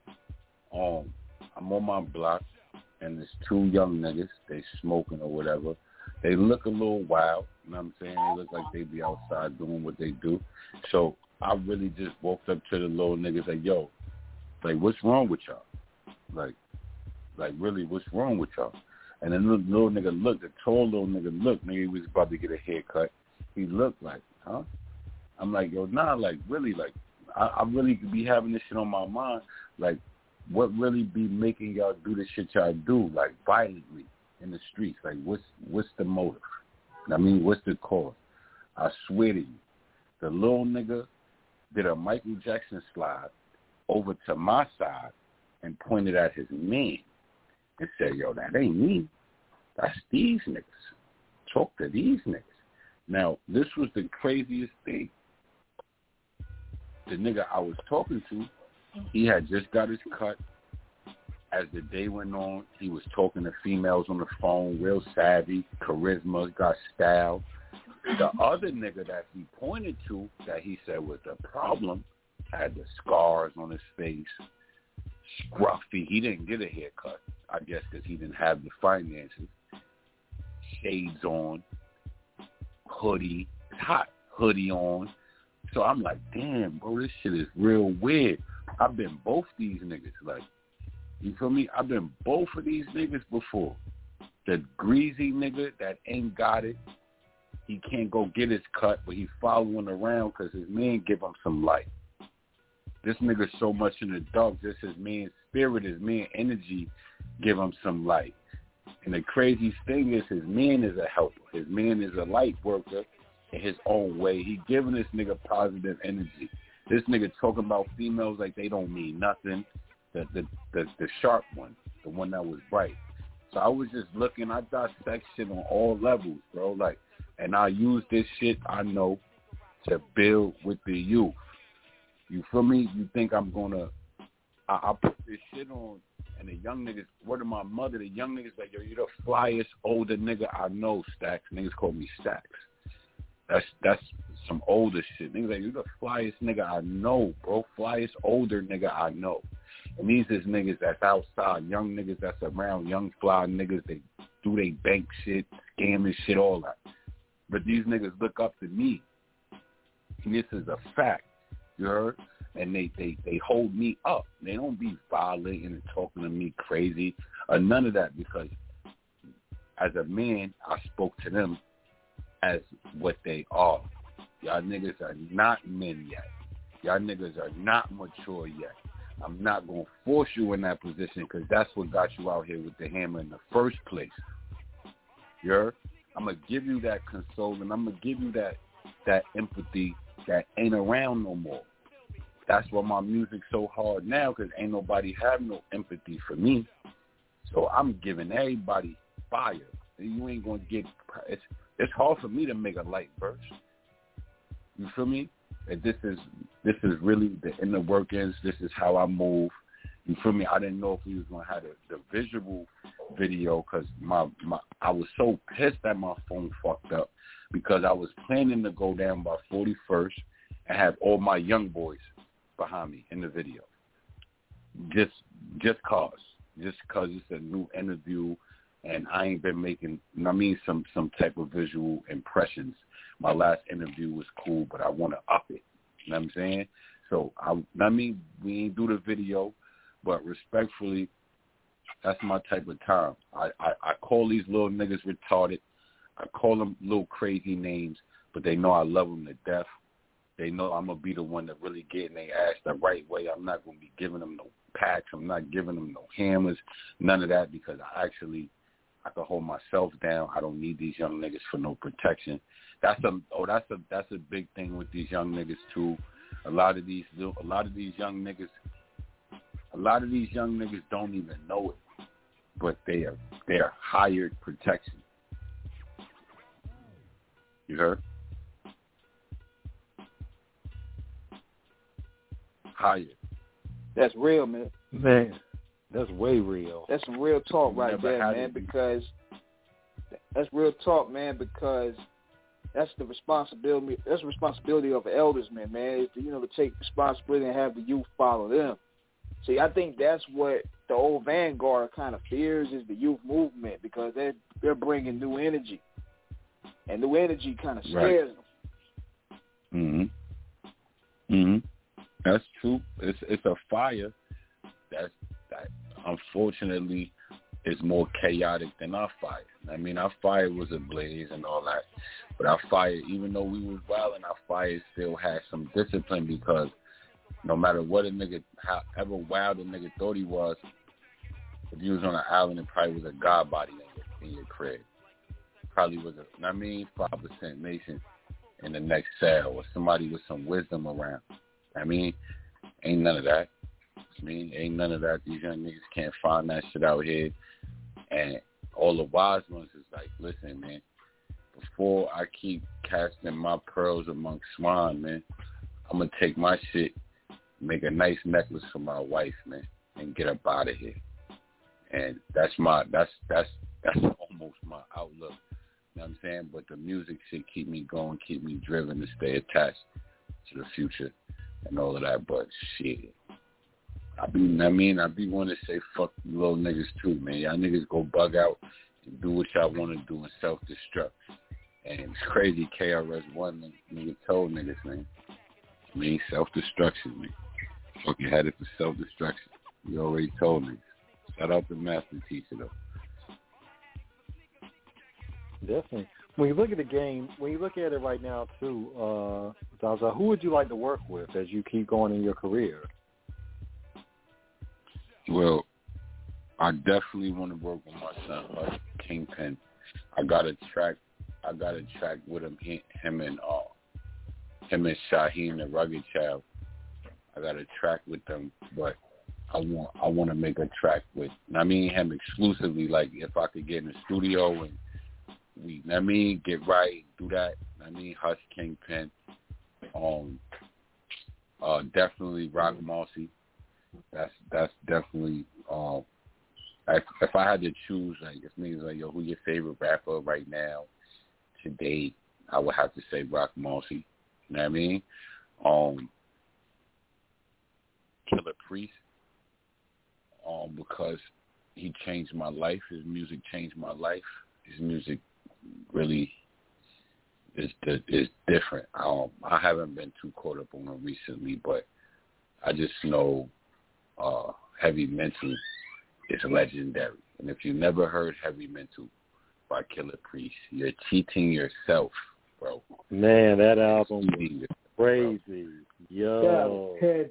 I'm on my block, and there's two young niggas. They smoking or whatever. They look a little wild. You know what I'm saying? They look like they be outside doing what they do. So I really just walked up to the little niggas like, yo, like, what's wrong with y'all? Like really, what's wrong with y'all? And then the little nigga looked, the tall little nigga looked, nigga, he was about to get a haircut. He looked like, huh? I'm like, yo, nah, like, really, like, I really be having this shit on my mind. Like, what really be making y'all do the shit y'all do, like, violently in the streets? Like, what's the motive? I mean, what's the cause? I swear to you, the little nigga did a Michael Jackson slide over to my side and pointed at his man and said, yo, that ain't me. That's these niggas. Talk to these niggas. Now, this was the craziest thing. The nigga I was talking to, he had just got his cut. As the day went on, he was talking to females on the phone, real savvy, charisma, got style. The other nigga that he pointed to, that he said was the problem, had the scars on his face, scruffy. He didn't get a haircut, I guess, because he didn't have the finances. Shades on, hoodie, hot hoodie on. So I'm like, damn, bro, this shit is real weird. I've been both these niggas, like, you feel me? I've been both of these niggas before. The greasy nigga that ain't got it, he can't go get his cut, but he following around because his man give him some light. This nigga so much in the dark, just his man spirit, his man energy give him some light. And the craziest thing is his man is a helper. His man is a light worker in his own way. He giving this nigga positive energy. This nigga talking about females like they don't mean nothing. The sharp one, the one that was bright. So I was just looking, I dissect shit on all levels, bro. Like, and I use this shit I know to build with the youth. You feel me? You think I'm gonna? I put this shit on, and the young niggas. Word of my mother, the young niggas like, yo, you're the flyest older nigga I know, Stacks. Niggas call me Stacks. That's some older shit. Niggas like, you're the flyest nigga I know, bro. Flyest older nigga I know. And these is niggas that's outside, young niggas that's around, young fly niggas. They do they bank shit, scamming shit, all that. But these niggas look up to me. And this is a fact. You heard? And they hold me up. They don't be violating and talking to me crazy or none of that, because as a man, I spoke to them as what they are. Y'all niggas are not men yet. Y'all niggas are not mature yet. I'm not going to force you in that position, because that's what got you out here with the hammer in the first place. You heard? I'm going to give you that console, and I'm going to give you that empathy that ain't around no more. That's why my music's so hard now, because ain't nobody have no empathy for me. So I'm giving everybody fire. You ain't going to get – it's hard for me to make a light verse. You feel me? And this is really the inner workings. This is how I move. You feel me? I didn't know if we was going to have the visual video, because I was so pissed that my phone fucked up, because I was planning to go down by 41st and have all my young boys behind me in the video. Just cause it's a new interview, and I ain't been making, some type of visual impressions. My last interview was cool, but I want to up it. You know what I'm saying? So, we ain't do the video, but respectfully, that's my type of time. I call these little niggas retarded. I call them little crazy names, but they know I love them to death. They know I'm going to be the one that really getting their ass the right way. I'm not going to be giving them no packs. I'm not giving them no hammers, none of that, because I can hold myself down. I don't need these young niggas for no protection. That's a big thing with these young niggas too. A lot of these young niggas don't even know it, but they're hired protection. You heard? Hired. That's real, man. Man, that's way real. That's some real talk right there, man, because that's real talk, man, because that's the responsibility. That's the responsibility of elders, man. Is to take responsibility and have the youth follow them. See, I think that's what the old vanguard kind of fears, is the youth movement, because they're bringing new energy, and new energy kind of scares them. That's true. It's a fire that unfortunately is more chaotic than our fire. Our fire was ablaze and all that, but our fire, even though we was wilding, our fire still had some discipline, because no matter what however wild a nigga thought he was, if you was on an island, it probably was a god body in your crib. Probably was 5% Mason in the next cell, or somebody with some wisdom around. Ain't none of that. Ain't none of that. These young niggas can't find that shit out here. And all the wise ones is like, listen, man, before I keep casting my pearls among swine, man, I'm going to take my shit, make a nice necklace for my wife, man, and get up out of here. And that's almost my outlook. You know what I'm saying? But the music shit keep me going, keep me driven to stay attached to the future and all of that. But shit, I be wanting to say fuck you little niggas too, man. Y'all niggas go bug out and do what y'all want to do and self-destruct. And it's crazy, KRS-One nigga told niggas, man. Self-destruction, man. Fucking headed for self-destruction. You already told niggas. Shout out to Master Teacher, though. Definitely. When you look at the game, when you look at it right now, too, Zaza, who would you like to work with as you keep going in your career? Well, I definitely want to work with my son, like Kingpin. I got a track with him and Shaheem, the Rugged Child. I got a track with them, but I want to make a track with him exclusively. Like if I could get in the studio and we get right, do that. Hush Kingpin. Definitely Rock Marcy. That's definitely if I had to choose, like if niggas like, yo, who your favorite rapper right now today, I would have to say Rock Marcy. You know what I mean? Killer Priest. Because he changed my life. His music changed my life. His music really is different. I haven't been too caught up on him recently, but I just know Heavy Mental is legendary. And if you never heard Heavy Mental by Killah Priest, you're cheating yourself, bro. Man, that album is crazy. Yo. That was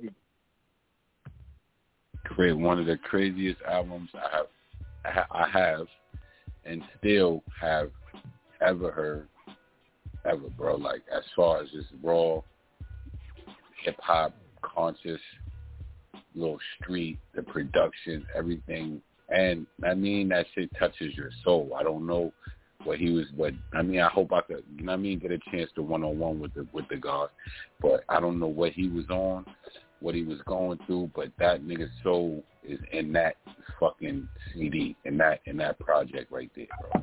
heavy. One of the craziest albums I have and still have ever heard, ever, bro. Like, as far as just raw hip-hop, conscious, little street, the production, everything. And I mean, that shit touches your soul. I don't know what he was, but I mean, I hope I could, you know what I mean, get a chance to one-on-one with the guys. But I don't know what he was on, what he was going through, but that nigga's soul is in that fucking CD, in that project right there, bro.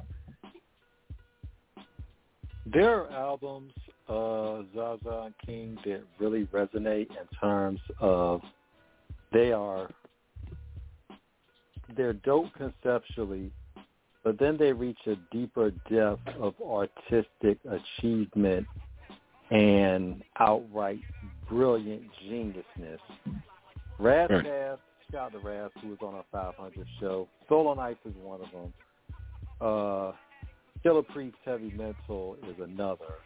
There are albums, Zaza and King, that really resonate in terms of they're dope conceptually, but then they reach a deeper depth of artistic achievement and outright brilliant geniusness. Raz Kass, shout out to Raz, who was on our 500 show. Soul on Ice is one of them. Killah Priest Heavy Mental is another.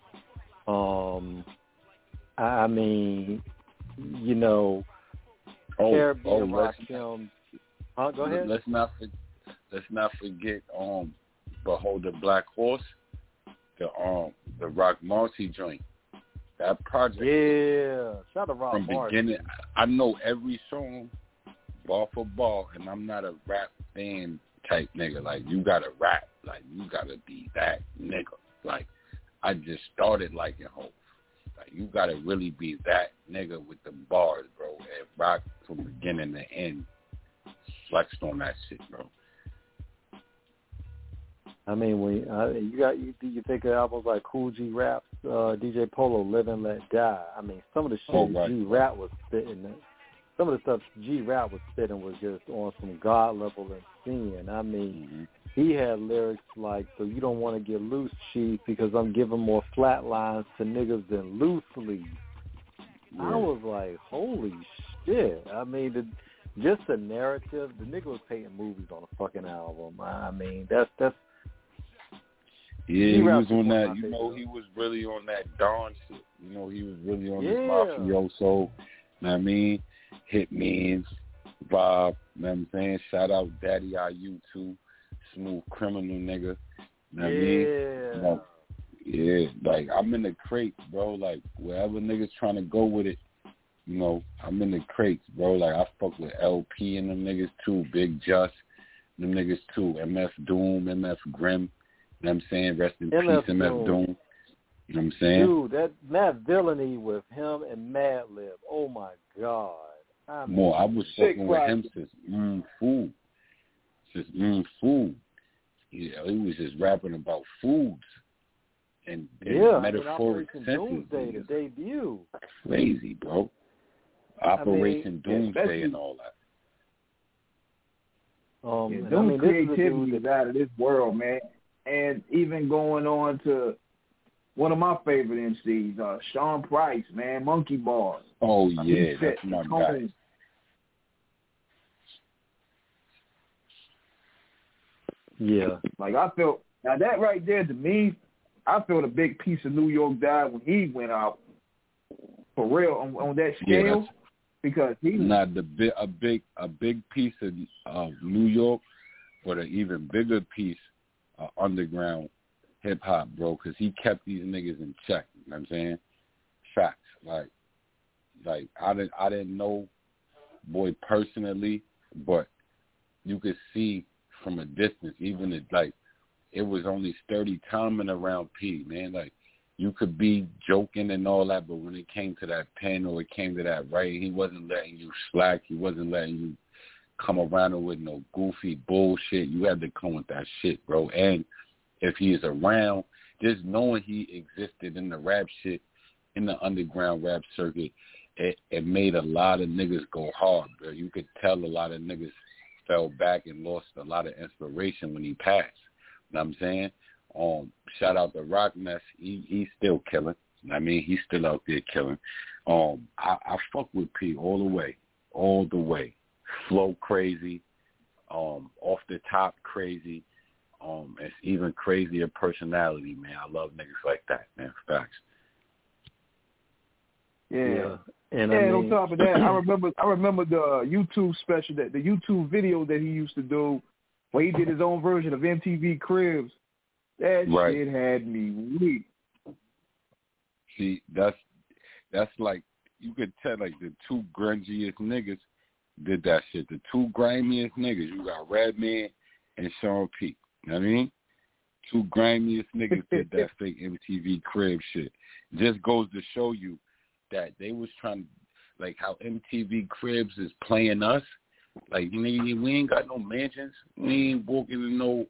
I mean, you know, Caribbean Rakim. Go ahead. Let's not forget Behold the Black Horse, the Rock Marcy joint. That project. Yeah, shout out to Rock Marcy. From beginning, I know every song bar for bar, and I'm not a rap fan type nigga. Like, you gotta rap. Like, you gotta be that nigga. Like, I just started liking Hope. Like, you gotta really be that nigga with the bars, bro. And Rock from beginning to end flexed on that shit, bro. I mean, when you think of albums like Kool G Rap's, DJ Polo, Live and Let Die. I mean, some of the shit G Rap was spitting. Some of the stuff G Rap was spitting was just on some God level and sin. I mean, he had lyrics like, "So you don't want to get loose, chief, because I'm giving more flat lines to niggas than loose leaves." Yeah. I was like, holy shit. I mean, just the narrative. The nigga was painting movies on a fucking album. I mean, that's. Yeah, he was on that. You know, he was really on that Don shit. You know, he was really on this mafioso. You know what I mean? Hitman's vibe. You know what I'm saying? Shout out Daddy IU too. Smooth criminal nigga. You know what I mean? You know, yeah, like, I'm in the crates, bro. Like, wherever niggas trying to go with it, you know, I'm in the crates, bro. Like, I fuck with LP and them niggas too. Big Just, them niggas too. MF Doom, MF Grimm. You know what I'm saying? Rest in peace, MF Doom. You know what I'm saying? Dude, that Mad Villainy with him and Madlib. Oh, my God. I was fucking with him since Food. Food. Yeah, he was just rapping about foods and metaphoric senses. Doomsday, the debut. Crazy, bro. Operation Doomsday and all that. Doom creativity is out of this world, man. And even going on to one of my favorite MCs, Sean Price, man, Monkey Bars. Oh, yeah, that's my guy. Yeah. Like, I felt, now that right there, to me, I felt a big piece of New York died when he went out, for real, on that scale, because he not a big piece of New York, but an even bigger piece of underground hip hop, bro, because he kept these niggas in check. You know what I'm saying? Facts. Like I didn't know boy personally, but you could see from a distance, even it was only sturdy timing around P, man. Like, you could be joking and all that, but when it came to that pen or it came to that writing, he wasn't letting you slack. He wasn't letting you come around with no goofy bullshit. You had to come with that shit, bro. And if he's around, just knowing he existed in the rap shit, in the underground rap circuit, it made a lot of niggas go hard, bro. You could tell a lot of niggas fell back and lost a lot of inspiration when he passed. You know what I'm saying? Shout out to Rock Ness. He's still killing. I mean, he's still out there killing. I fuck with P all the way. Flow crazy. Off the top crazy. It's even crazier personality, man. I love niggas like that, man. Facts. Yeah. And on top of that, I remember the YouTube special, the YouTube video that he used to do, where he did his own version of MTV Cribs. That shit had me weak. See, that's like, you could tell, like, the two grungiest niggas did that shit. The two grimiest niggas. You got Redman and Sean P. You know what I mean? Two grimiest niggas did that fake MTV Crib shit. Just goes to show you that they was trying, like, how MTV Cribs is playing us. Like, nigga, we ain't got no mansions. We ain't walking in no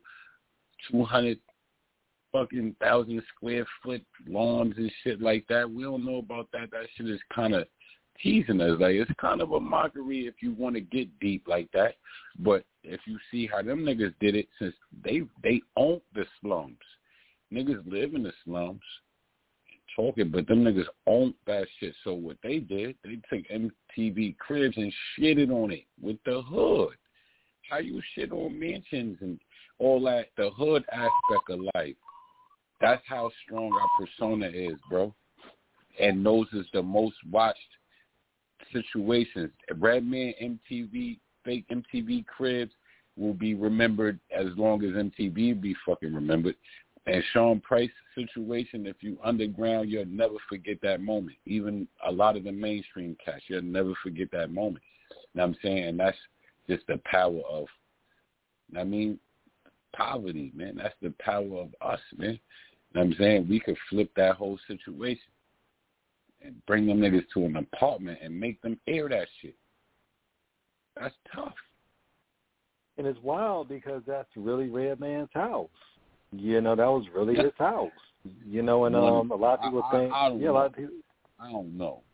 200,000 square foot lawns and shit like that. We don't know about that. That shit is kind of teasing us. Like, it's kind of a mockery if you want to get deep like that. But if you see how them niggas did it, since they own the slums. Niggas live in the slums talking, but them niggas own that shit. So what they did, they took MTV Cribs and shitted on it with the hood. How you shit on mansions and all that, the hood aspect of life. That's how strong our persona is, bro. And those is the most watched situations. Redman, MTV, fake MTV Cribs will be remembered as long as MTV be fucking remembered. And Sean Price situation, if you underground, you'll never forget that moment. Even a lot of the mainstream cats, you'll never forget that moment. You know what I'm saying? And that's just the power of, I mean, poverty, man. That's the power of us, man. You know what I'm saying? We could flip that whole situation and bring them niggas to an apartment and make them air that shit. That's tough. And it's wild because that's really Redman's house. You know, that was really his house. You know, and a lot of people think, a lot of people. I don't know.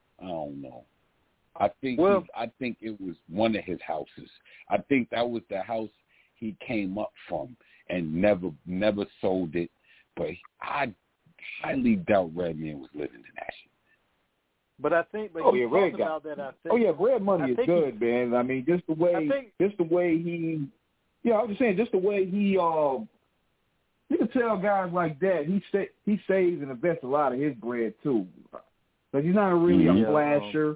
I think it was one of his houses. I think that was the house he came up from and never sold it. But I highly doubt Redman was living in that shit. But I think, Red about that, I think. Oh yeah, Red Money is good, man. I mean, just the way he. Yeah, I was just saying, just the way he. You can tell guys like that he saves and invests a lot of his bread too, because he's not really a flasher.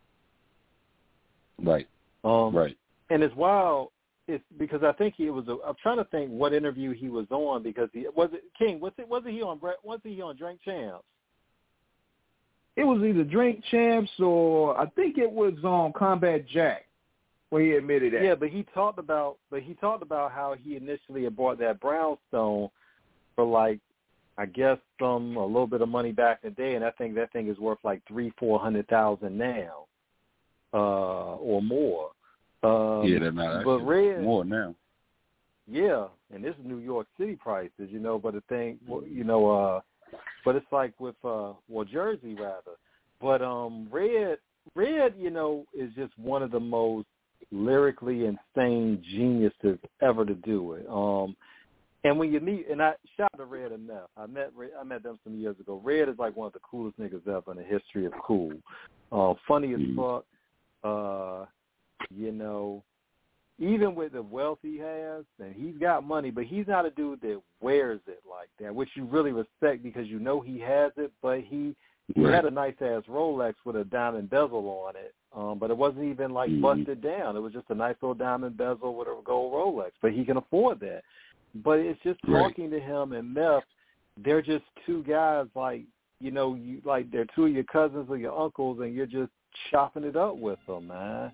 Right. Right. And it's wild. It's because I think I'm trying to think what interview he was on, because was it he on Drink Champs? It was either Drink Champs or I think it was on Combat Jack, where he admitted that. Yeah, but he talked about how he initially had bought that brownstone for, like, I guess a little bit of money back in the day, and I think that thing is worth like $300,000-$400,000 now, or more. But Red, more now. Yeah, and this is New York City prices, you know. But the thing, but it's like with Jersey rather. But Red, you know, is just one of the most lyrically insane geniuses ever to do it. And when you meet, and I shout out to Red and Neff. I met them some years ago. Red is like one of the coolest niggas ever in the history of cool. Funny as fuck. You know, even with the wealth he has, and he's got money, but he's not a dude that wears it like that, which you really respect because you know he has it. But he had a nice ass Rolex with a diamond bezel on it, but it wasn't even like busted down. It was just a nice little diamond bezel with a gold Rolex. But he can afford that. But it's just talking to him and Meth. They're just two guys, like, you know, they're two of your cousins or your uncles, and you're just chopping it up with them, man.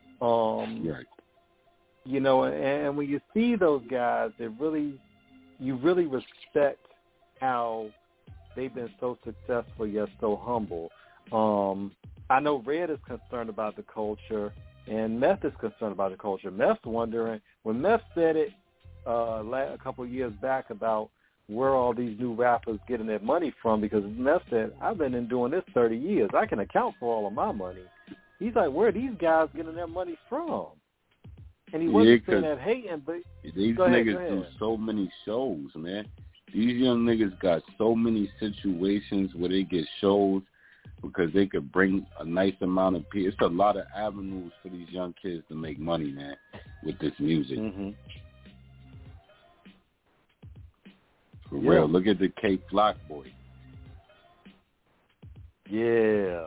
You know, and when you see those guys, you really respect how they've been so successful yet so humble. I know Red is concerned about the culture, and Meth is concerned about the culture. Meth's wondering, when Meth said it a couple of years back about where all these new rappers getting their money from, because Meth said, I've been doing this 30 years. I can account for all of my money. He's like, where are these guys getting their money from? And he wasn't saying that hating, but these niggas do so many shows, man. These young niggas got so many situations where they get shows because they could bring a nice amount of people. It's a lot of avenues for these young kids to make money, man, with this music. Mm-hmm. For real. Look at the K Flock boy. Yeah.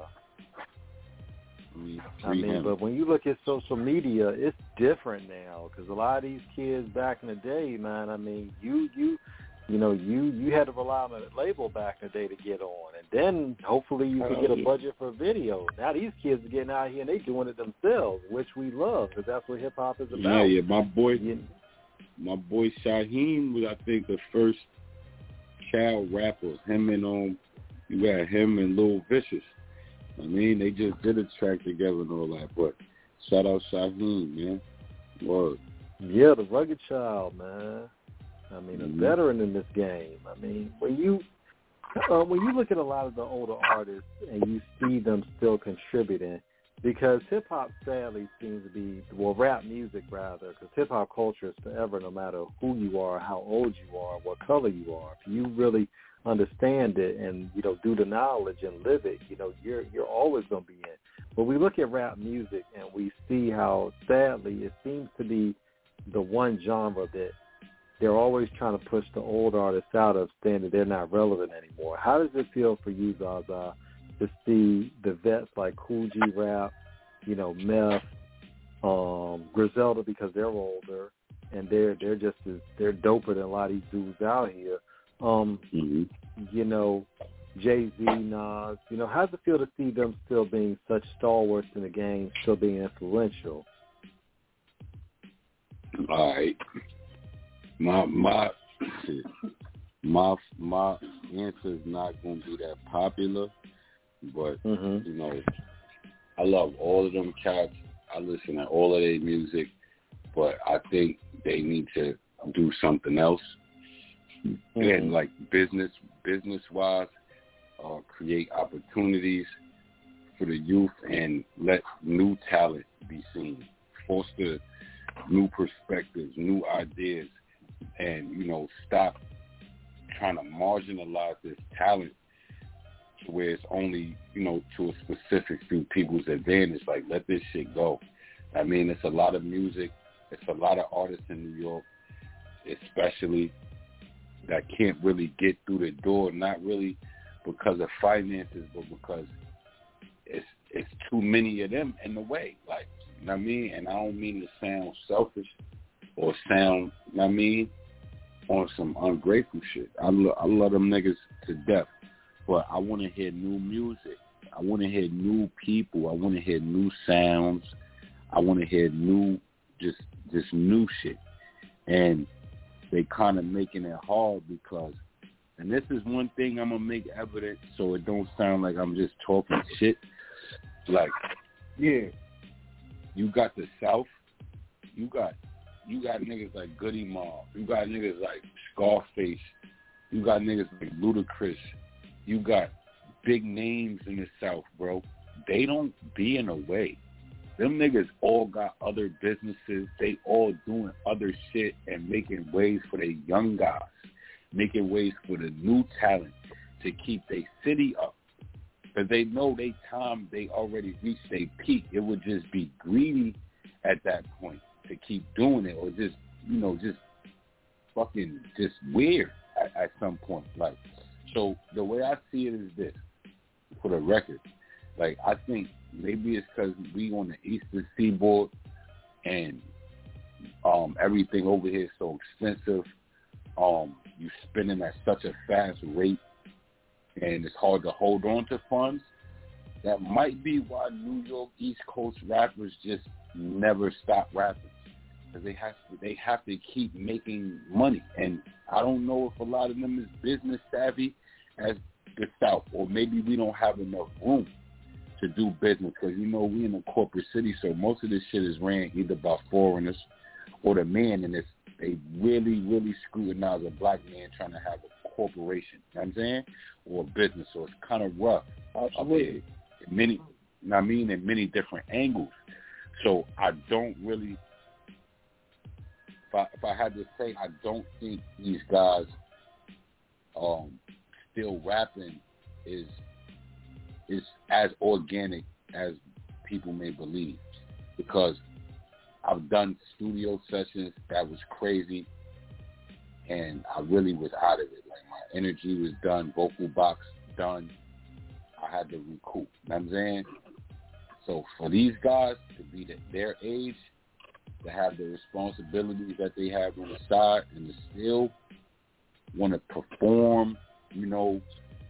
I mean, but when you look at social media, it's different now because a lot of these kids back in the day, man, I mean, you had to rely on a label back in the day to get on, and then hopefully you could get a budget for video. Now these kids are getting out here and they doing it themselves, which we love because that's what hip hop is about. Yeah, my boy Shaheem was, I think, the first child rapper. Him and you got him and Lil Vicious. I mean, they just did a track together and all that. But shout out Shaheem, man. Word. Yeah, the rugged child, man. I mean, a veteran in this game. I mean, when you look at a lot of the older artists and you see them still contributing, because hip-hop sadly seems to be, well, rap music rather, because hip-hop culture is forever no matter who you are, how old you are, what color you are. If you really understand it and, do the knowledge and live it, you're always going to be in. But we look at rap music and we see how, sadly, it seems to be the one genre that they're always trying to push the old artists out of, saying that they're not relevant anymore. How does it feel for you, Zaza, to see the vets like Kool G Rap, Meth, Griselda, because they're older and they're doper than a lot of these dudes out here. Jay-Z, Nas, how does it feel to see them still being such stalwarts in the game, still being influential? All right. My answer is not going to be that popular, but I love all of them cats. I listen to all of their music, but I think they need to do something else. And like business wise, create opportunities for the youth and let new talent be seen, foster new perspectives, new ideas, and stop trying to marginalize this talent to where it's only to a specific few people's advantage. Like, let this shit go. I mean, it's a lot of music, it's a lot of artists in New York, especially, that can't really get through the door, not really because of finances, but because it's too many of them in the way. Like, you know what I mean? And I don't mean to sound selfish or sound, you know what I mean, on some ungrateful shit. I love them niggas to death, but I want to hear new music. I want to hear new people. I want to hear new sounds. I want to hear new, just new shit. And they kind of making it hard because, and this is one thing I'm going to make evident so it don't sound like I'm just talking shit. Like, yeah, you got the South, you got niggas like Goody Mob, you got niggas like Scarface, you got niggas like Ludacris, you got big names in the South, bro. They don't be in a way. Them niggas all got other businesses. They all doing other shit and making ways for their young guys, making ways for the new talent to keep their city up. Because they know they already reached their peak. It would just be greedy at that point to keep doing it, or just, just fucking just weird at some point. Like, so the way I see it is this, for the record. Like, I think maybe it's because we on the Eastern Seaboard and everything over here is so expensive. You spending at such a fast rate, and it's hard to hold on to funds. That might be why New York East Coast rappers just never stop rapping, because they have to keep making money. And I don't know if a lot of them is business savvy as the South, or maybe we don't have enough room to do business, because we in a corporate city, so most of this shit is ran either by foreigners or the man, and they really, really scrutinize a black man trying to have a corporation, you know what I'm saying, or a business. So it's kind of rough. Absolutely. In many different angles. So I don't really, if I had to say, I don't think these guys still rapping is as organic as people may believe, because I've done studio sessions that was crazy, and I really was out of it. Like, my energy was done, vocal box done. I had to recoup. You know what I'm saying? So for these guys to be their age, to have the responsibilities that they have on the side, and to still want to perform, you know,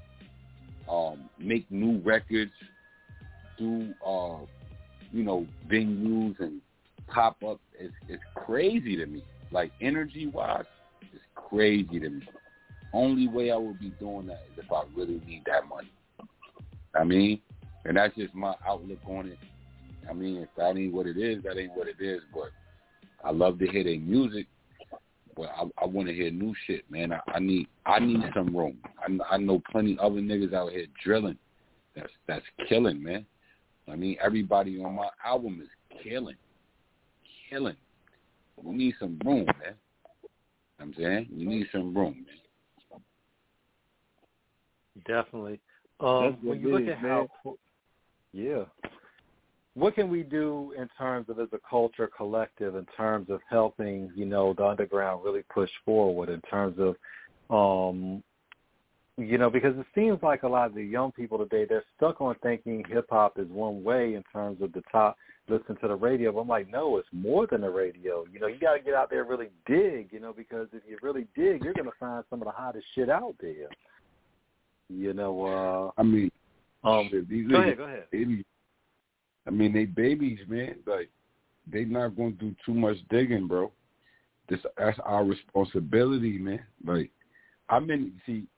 make new records, do, you know, venues and pop up, it's crazy to me. Like, energy-wise, it's crazy to me. Only way I would be doing that is if I really need that money. I mean, and that's just my outlook on it. I mean, if that ain't what it is, that ain't what it is. But I love to hear their music, but I want to hear new shit, man. I need some room. I know plenty other niggas out here drilling. That's killing, man. I mean, everybody on my album is killing. We need some room, man. You know what I'm saying? We need some room, man. Definitely. When you look at how, what can we do in terms of, as a culture collective, in terms of helping, you know, the underground really push forward, in terms of, you know, because it seems like a lot of the young people today, they're stuck on thinking hip-hop is one way in terms of the top, listen to the radio. But I'm like, no, it's more than the radio. You know, you got to get out there and really dig, you know, because if you really dig, you're going to find some of the hottest shit out there. You know, I mean, these go ahead. I mean, they babies, man. Like, they not going to do too much digging, bro. That's our responsibility, man. Like, I'm gonna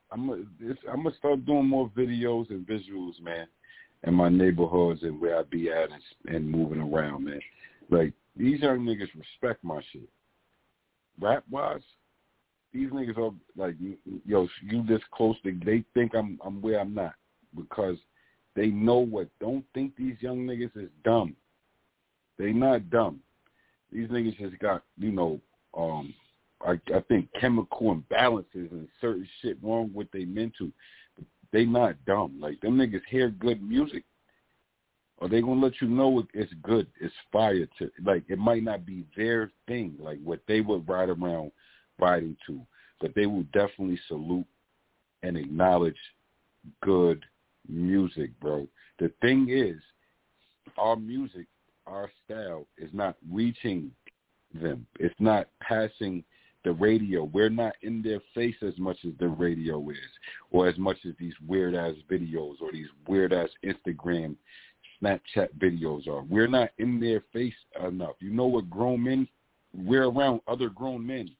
start doing more videos and visuals, man, in my neighborhoods and where I be at and moving around, man. Like, these young niggas respect my shit. Rap wise, these niggas are like, yo, you this close to, they think I'm where I'm not, because they know what. Don't think these young niggas is dumb. They not dumb. These niggas just got, you know, I think chemical imbalances and certain shit wrong with they mental. They not dumb. Like, them niggas hear good music, or they gonna let you know it's good, it's fire to, like, it might not be their thing, like what they would ride around riding to, but they will definitely salute and acknowledge good music, bro. The thing is, our music, our style is not reaching them. It's not passing the radio. We're not in their face as much as the radio is, or as much as these weird-ass videos or these weird-ass Instagram, Snapchat videos are. We're not in their face enough. You know what grown men, we're around other grown men.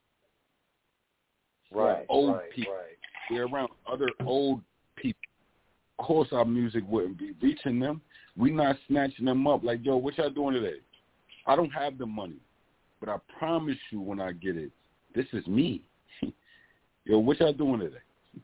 Right, old people. Right. We're around other old people. Of course our music wouldn't be reaching them. We're not snatching them up like, yo, what y'all doing today? I don't have the money, but I promise you when I get it, this is me. Yo, what y'all doing today?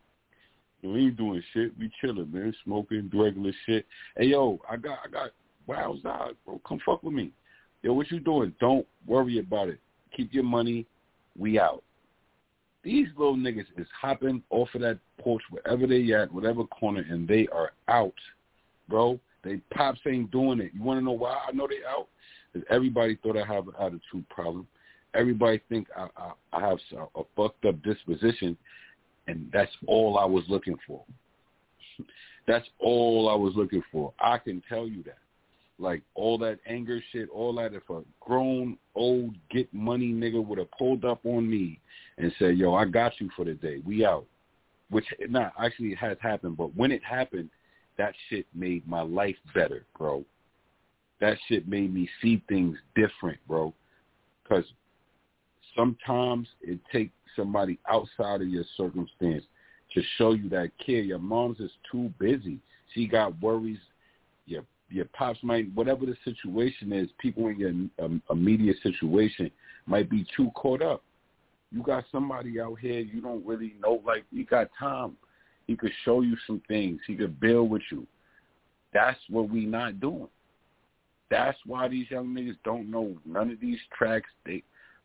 We ain't doing shit. We chilling, man. Smoking regular shit. Hey, yo, I got wows out, bro. Come fuck with me. Yo, what you doing? Don't worry about it. Keep your money. We out. These little niggas is hopping off of that porch wherever they at, whatever corner, and they are out, bro. They pops ain't doing it. You want to know why I know they out? Because everybody thought I have an attitude problem. Everybody think I have a fucked up disposition, and that's all I was looking for. That's all I was looking for. I can tell you that. Like, all that anger shit, all that, if a grown, old, get money nigga would have pulled up on me and said, yo, I got you for the day. We out. Which, actually it has happened, but when it happened, that shit made my life better, bro. That shit made me see things different, bro. Because sometimes it takes somebody outside of your circumstance to show you that care. Your mom's is too busy. She got worries. Your pops might, whatever the situation is, people in your immediate situation might be too caught up. You got somebody out here you don't really know, like, you got Tom. He could show you some things. He could build with you. That's what we not doing. That's why these young niggas don't know none of these tracks.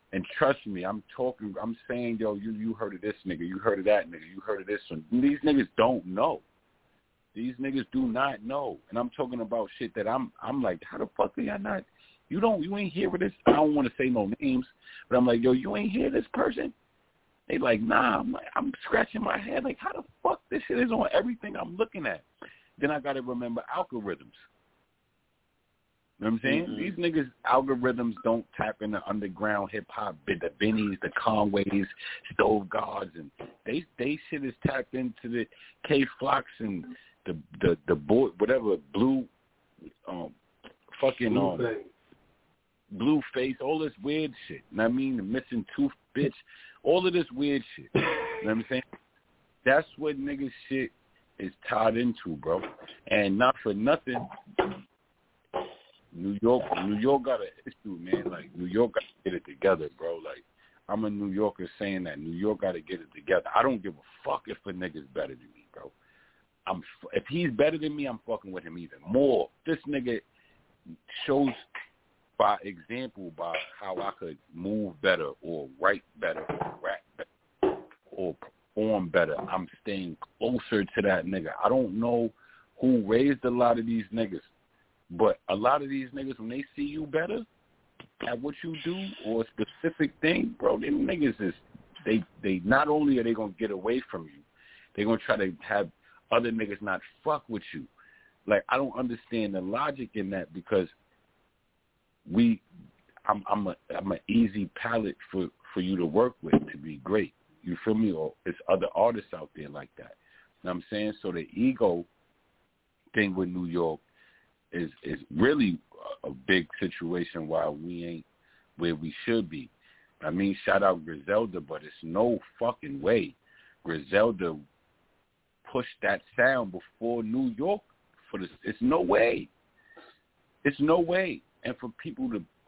And trust me, I'm saying, yo, you heard of this nigga, you heard of that nigga, you heard of this one. These niggas don't know. These niggas do not know. And I'm talking about shit that I'm like, how the fuck are y'all not? You ain't hear of this. I don't want to say no names, but I'm like, yo, you ain't hear this person? They like, nah. I'm scratching my head like, how the fuck this shit is on everything I'm looking at? Then I got to remember algorithms. You know what I'm saying? Mm-hmm. These niggas' algorithms don't tap into underground hip-hop, the Bennies, the Conways, Stove Gods, and they shit is tapped into the K-Flox and the boy, whatever, Blue, Blueface, all this weird shit. You know what I mean? The Missing Tooth bitch, all of this weird shit. You know what I'm saying? That's what niggas shit is tied into, bro. And not for nothing, New York got an issue, man. Like, New York got to get it together, bro. Like, I'm a New Yorker saying that New York got to get it together. I don't give a fuck if a nigga's better than me, bro. If he's better than me, I'm fucking with him even more. This nigga shows by example by how I could move better or write better or rap better or perform better. I'm staying closer to that nigga. I don't know who raised a lot of these niggas, but a lot of these niggas, when they see you better at what you do or a specific thing, bro, them niggas is, they not only are they going to get away from you, they're going to try to have other niggas not fuck with you. Like, I don't understand the logic in that because I'm an easy palette for you to work with to be great. You feel me? Or it's other artists out there like that. You know what I'm saying? So the ego thing with New York is really a big situation why we ain't where we should be. I mean, shout out Griselda, but it's no fucking way Griselda pushed that sound before New York for this. It's no way. It's no way. And for people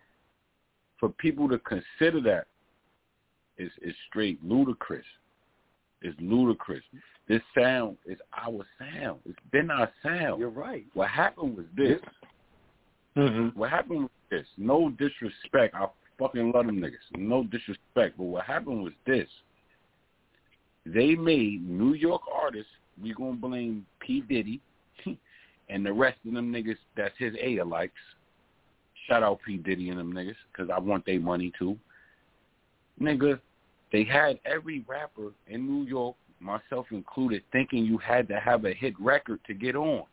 to consider that is straight ludicrous. It's ludicrous. This sound is our sound. It's been our sound. You're right. What happened was this. Mm-hmm. What happened was this. No disrespect. I fucking love them niggas. No disrespect. But what happened was this. They made New York artists, we going to blame P. Diddy and the rest of them niggas that's his A-likes. Shout out P. Diddy and them niggas because I want their money too. Nigga, they had every rapper in New York, myself included, thinking you had to have a hit record to get on.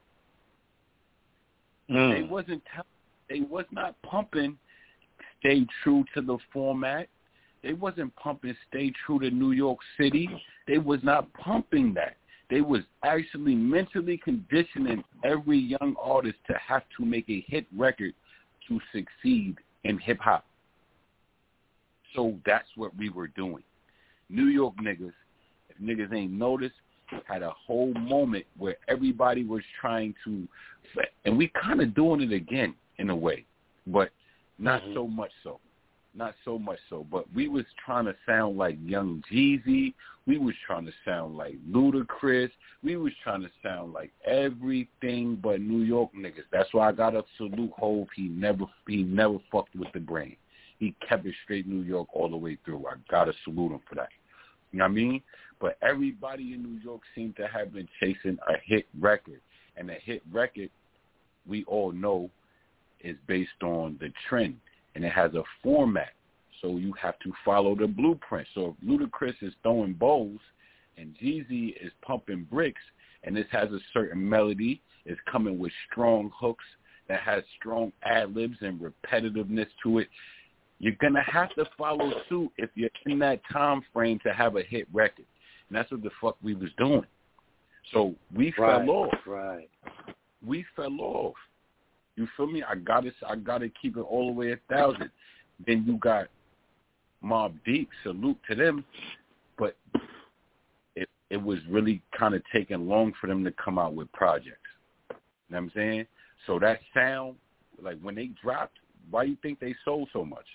They was not pumping Stay True to the Format. They wasn't pumping Stay True to New York City. They was not pumping that. They was actually mentally conditioning every young artist to have to make a hit record to succeed in hip-hop. So that's what we were doing. New York niggas, if niggas ain't noticed, had a whole moment where everybody was trying to, and we kind of doing it again in a way, but not so much so. Not so much so, but we was trying to sound like Young Jeezy. We was trying to sound like Ludacris. We was trying to sound like everything but New York niggas. That's why I got to salute Hov. He never fucked with the brain. He kept it straight New York all the way through. I got to salute him for that. You know what I mean? But everybody in New York seemed to have been chasing a hit record. And a hit record, we all know, is based on the trend. And it has a format, so you have to follow the blueprint. So if Ludacris is throwing bowls and Jeezy is pumping bricks, and this has a certain melody, it's coming with strong hooks that has strong ad-libs and repetitiveness to it, you're going to have to follow suit if you're in that time frame to have a hit record. And that's what the fuck we was doing. So we fell off. Right. We fell off. You feel me? I gotta keep it all the way 1,000. Then you got Mobb Deep. Salute to them, but it was really kind of taking long for them to come out with projects. You know what I'm saying? So that sound, like when they dropped, why you think they sold so much?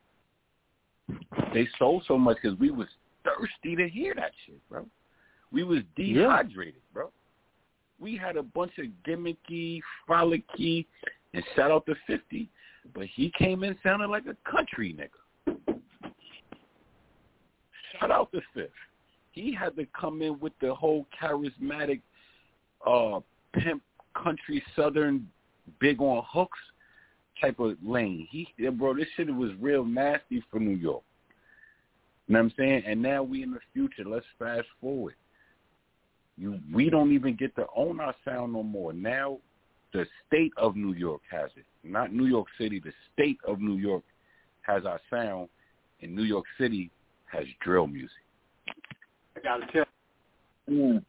They sold so much because we was thirsty to hear that shit, bro. We was dehydrated, bro. We had a bunch of gimmicky, frolicky, and shout out to 50, but he came in sounding like a country nigga. Shout out to Fifth. He had to come in with the whole charismatic pimp country southern big on hooks type of lane. Bro, this shit was real nasty for New York. You know what I'm saying? And now we in the future. Let's fast forward. We don't even get to own our sound no more. Now the state of New York has it. Not New York City. The state of New York has our sound, and New York City has drill music. I gotta tell you.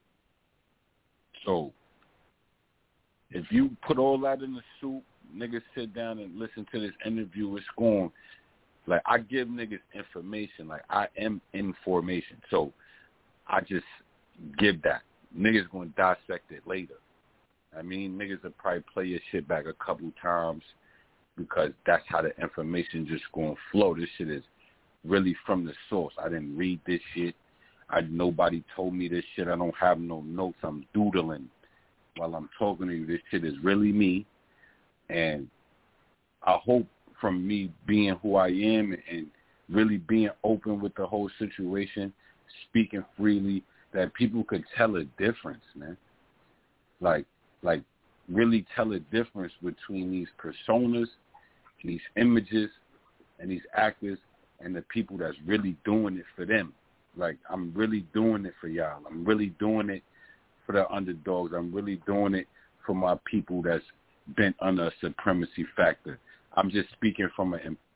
So if you put all that in the soup, niggas sit down and listen to this interview with Scorn. Like, I give niggas information. Like, I am information. So I just give that. Niggas going to dissect it later. I mean, niggas will probably play your shit back a couple times because that's how the information just going to flow. This shit is really from the source. I didn't read this shit. Nobody told me this shit. I don't have no notes. I'm doodling while I'm talking to you. This shit is really me. And I hope from me being who I am and really being open with the whole situation, speaking freely, that people could tell a difference, man. Like really tell a difference between these personas, these images, and these actors, and the people that's really doing it for them. Like, I'm really doing it for y'all. I'm really doing it for the underdogs. I'm really doing it for my people that's been under a supremacy factor. I'm just speaking from an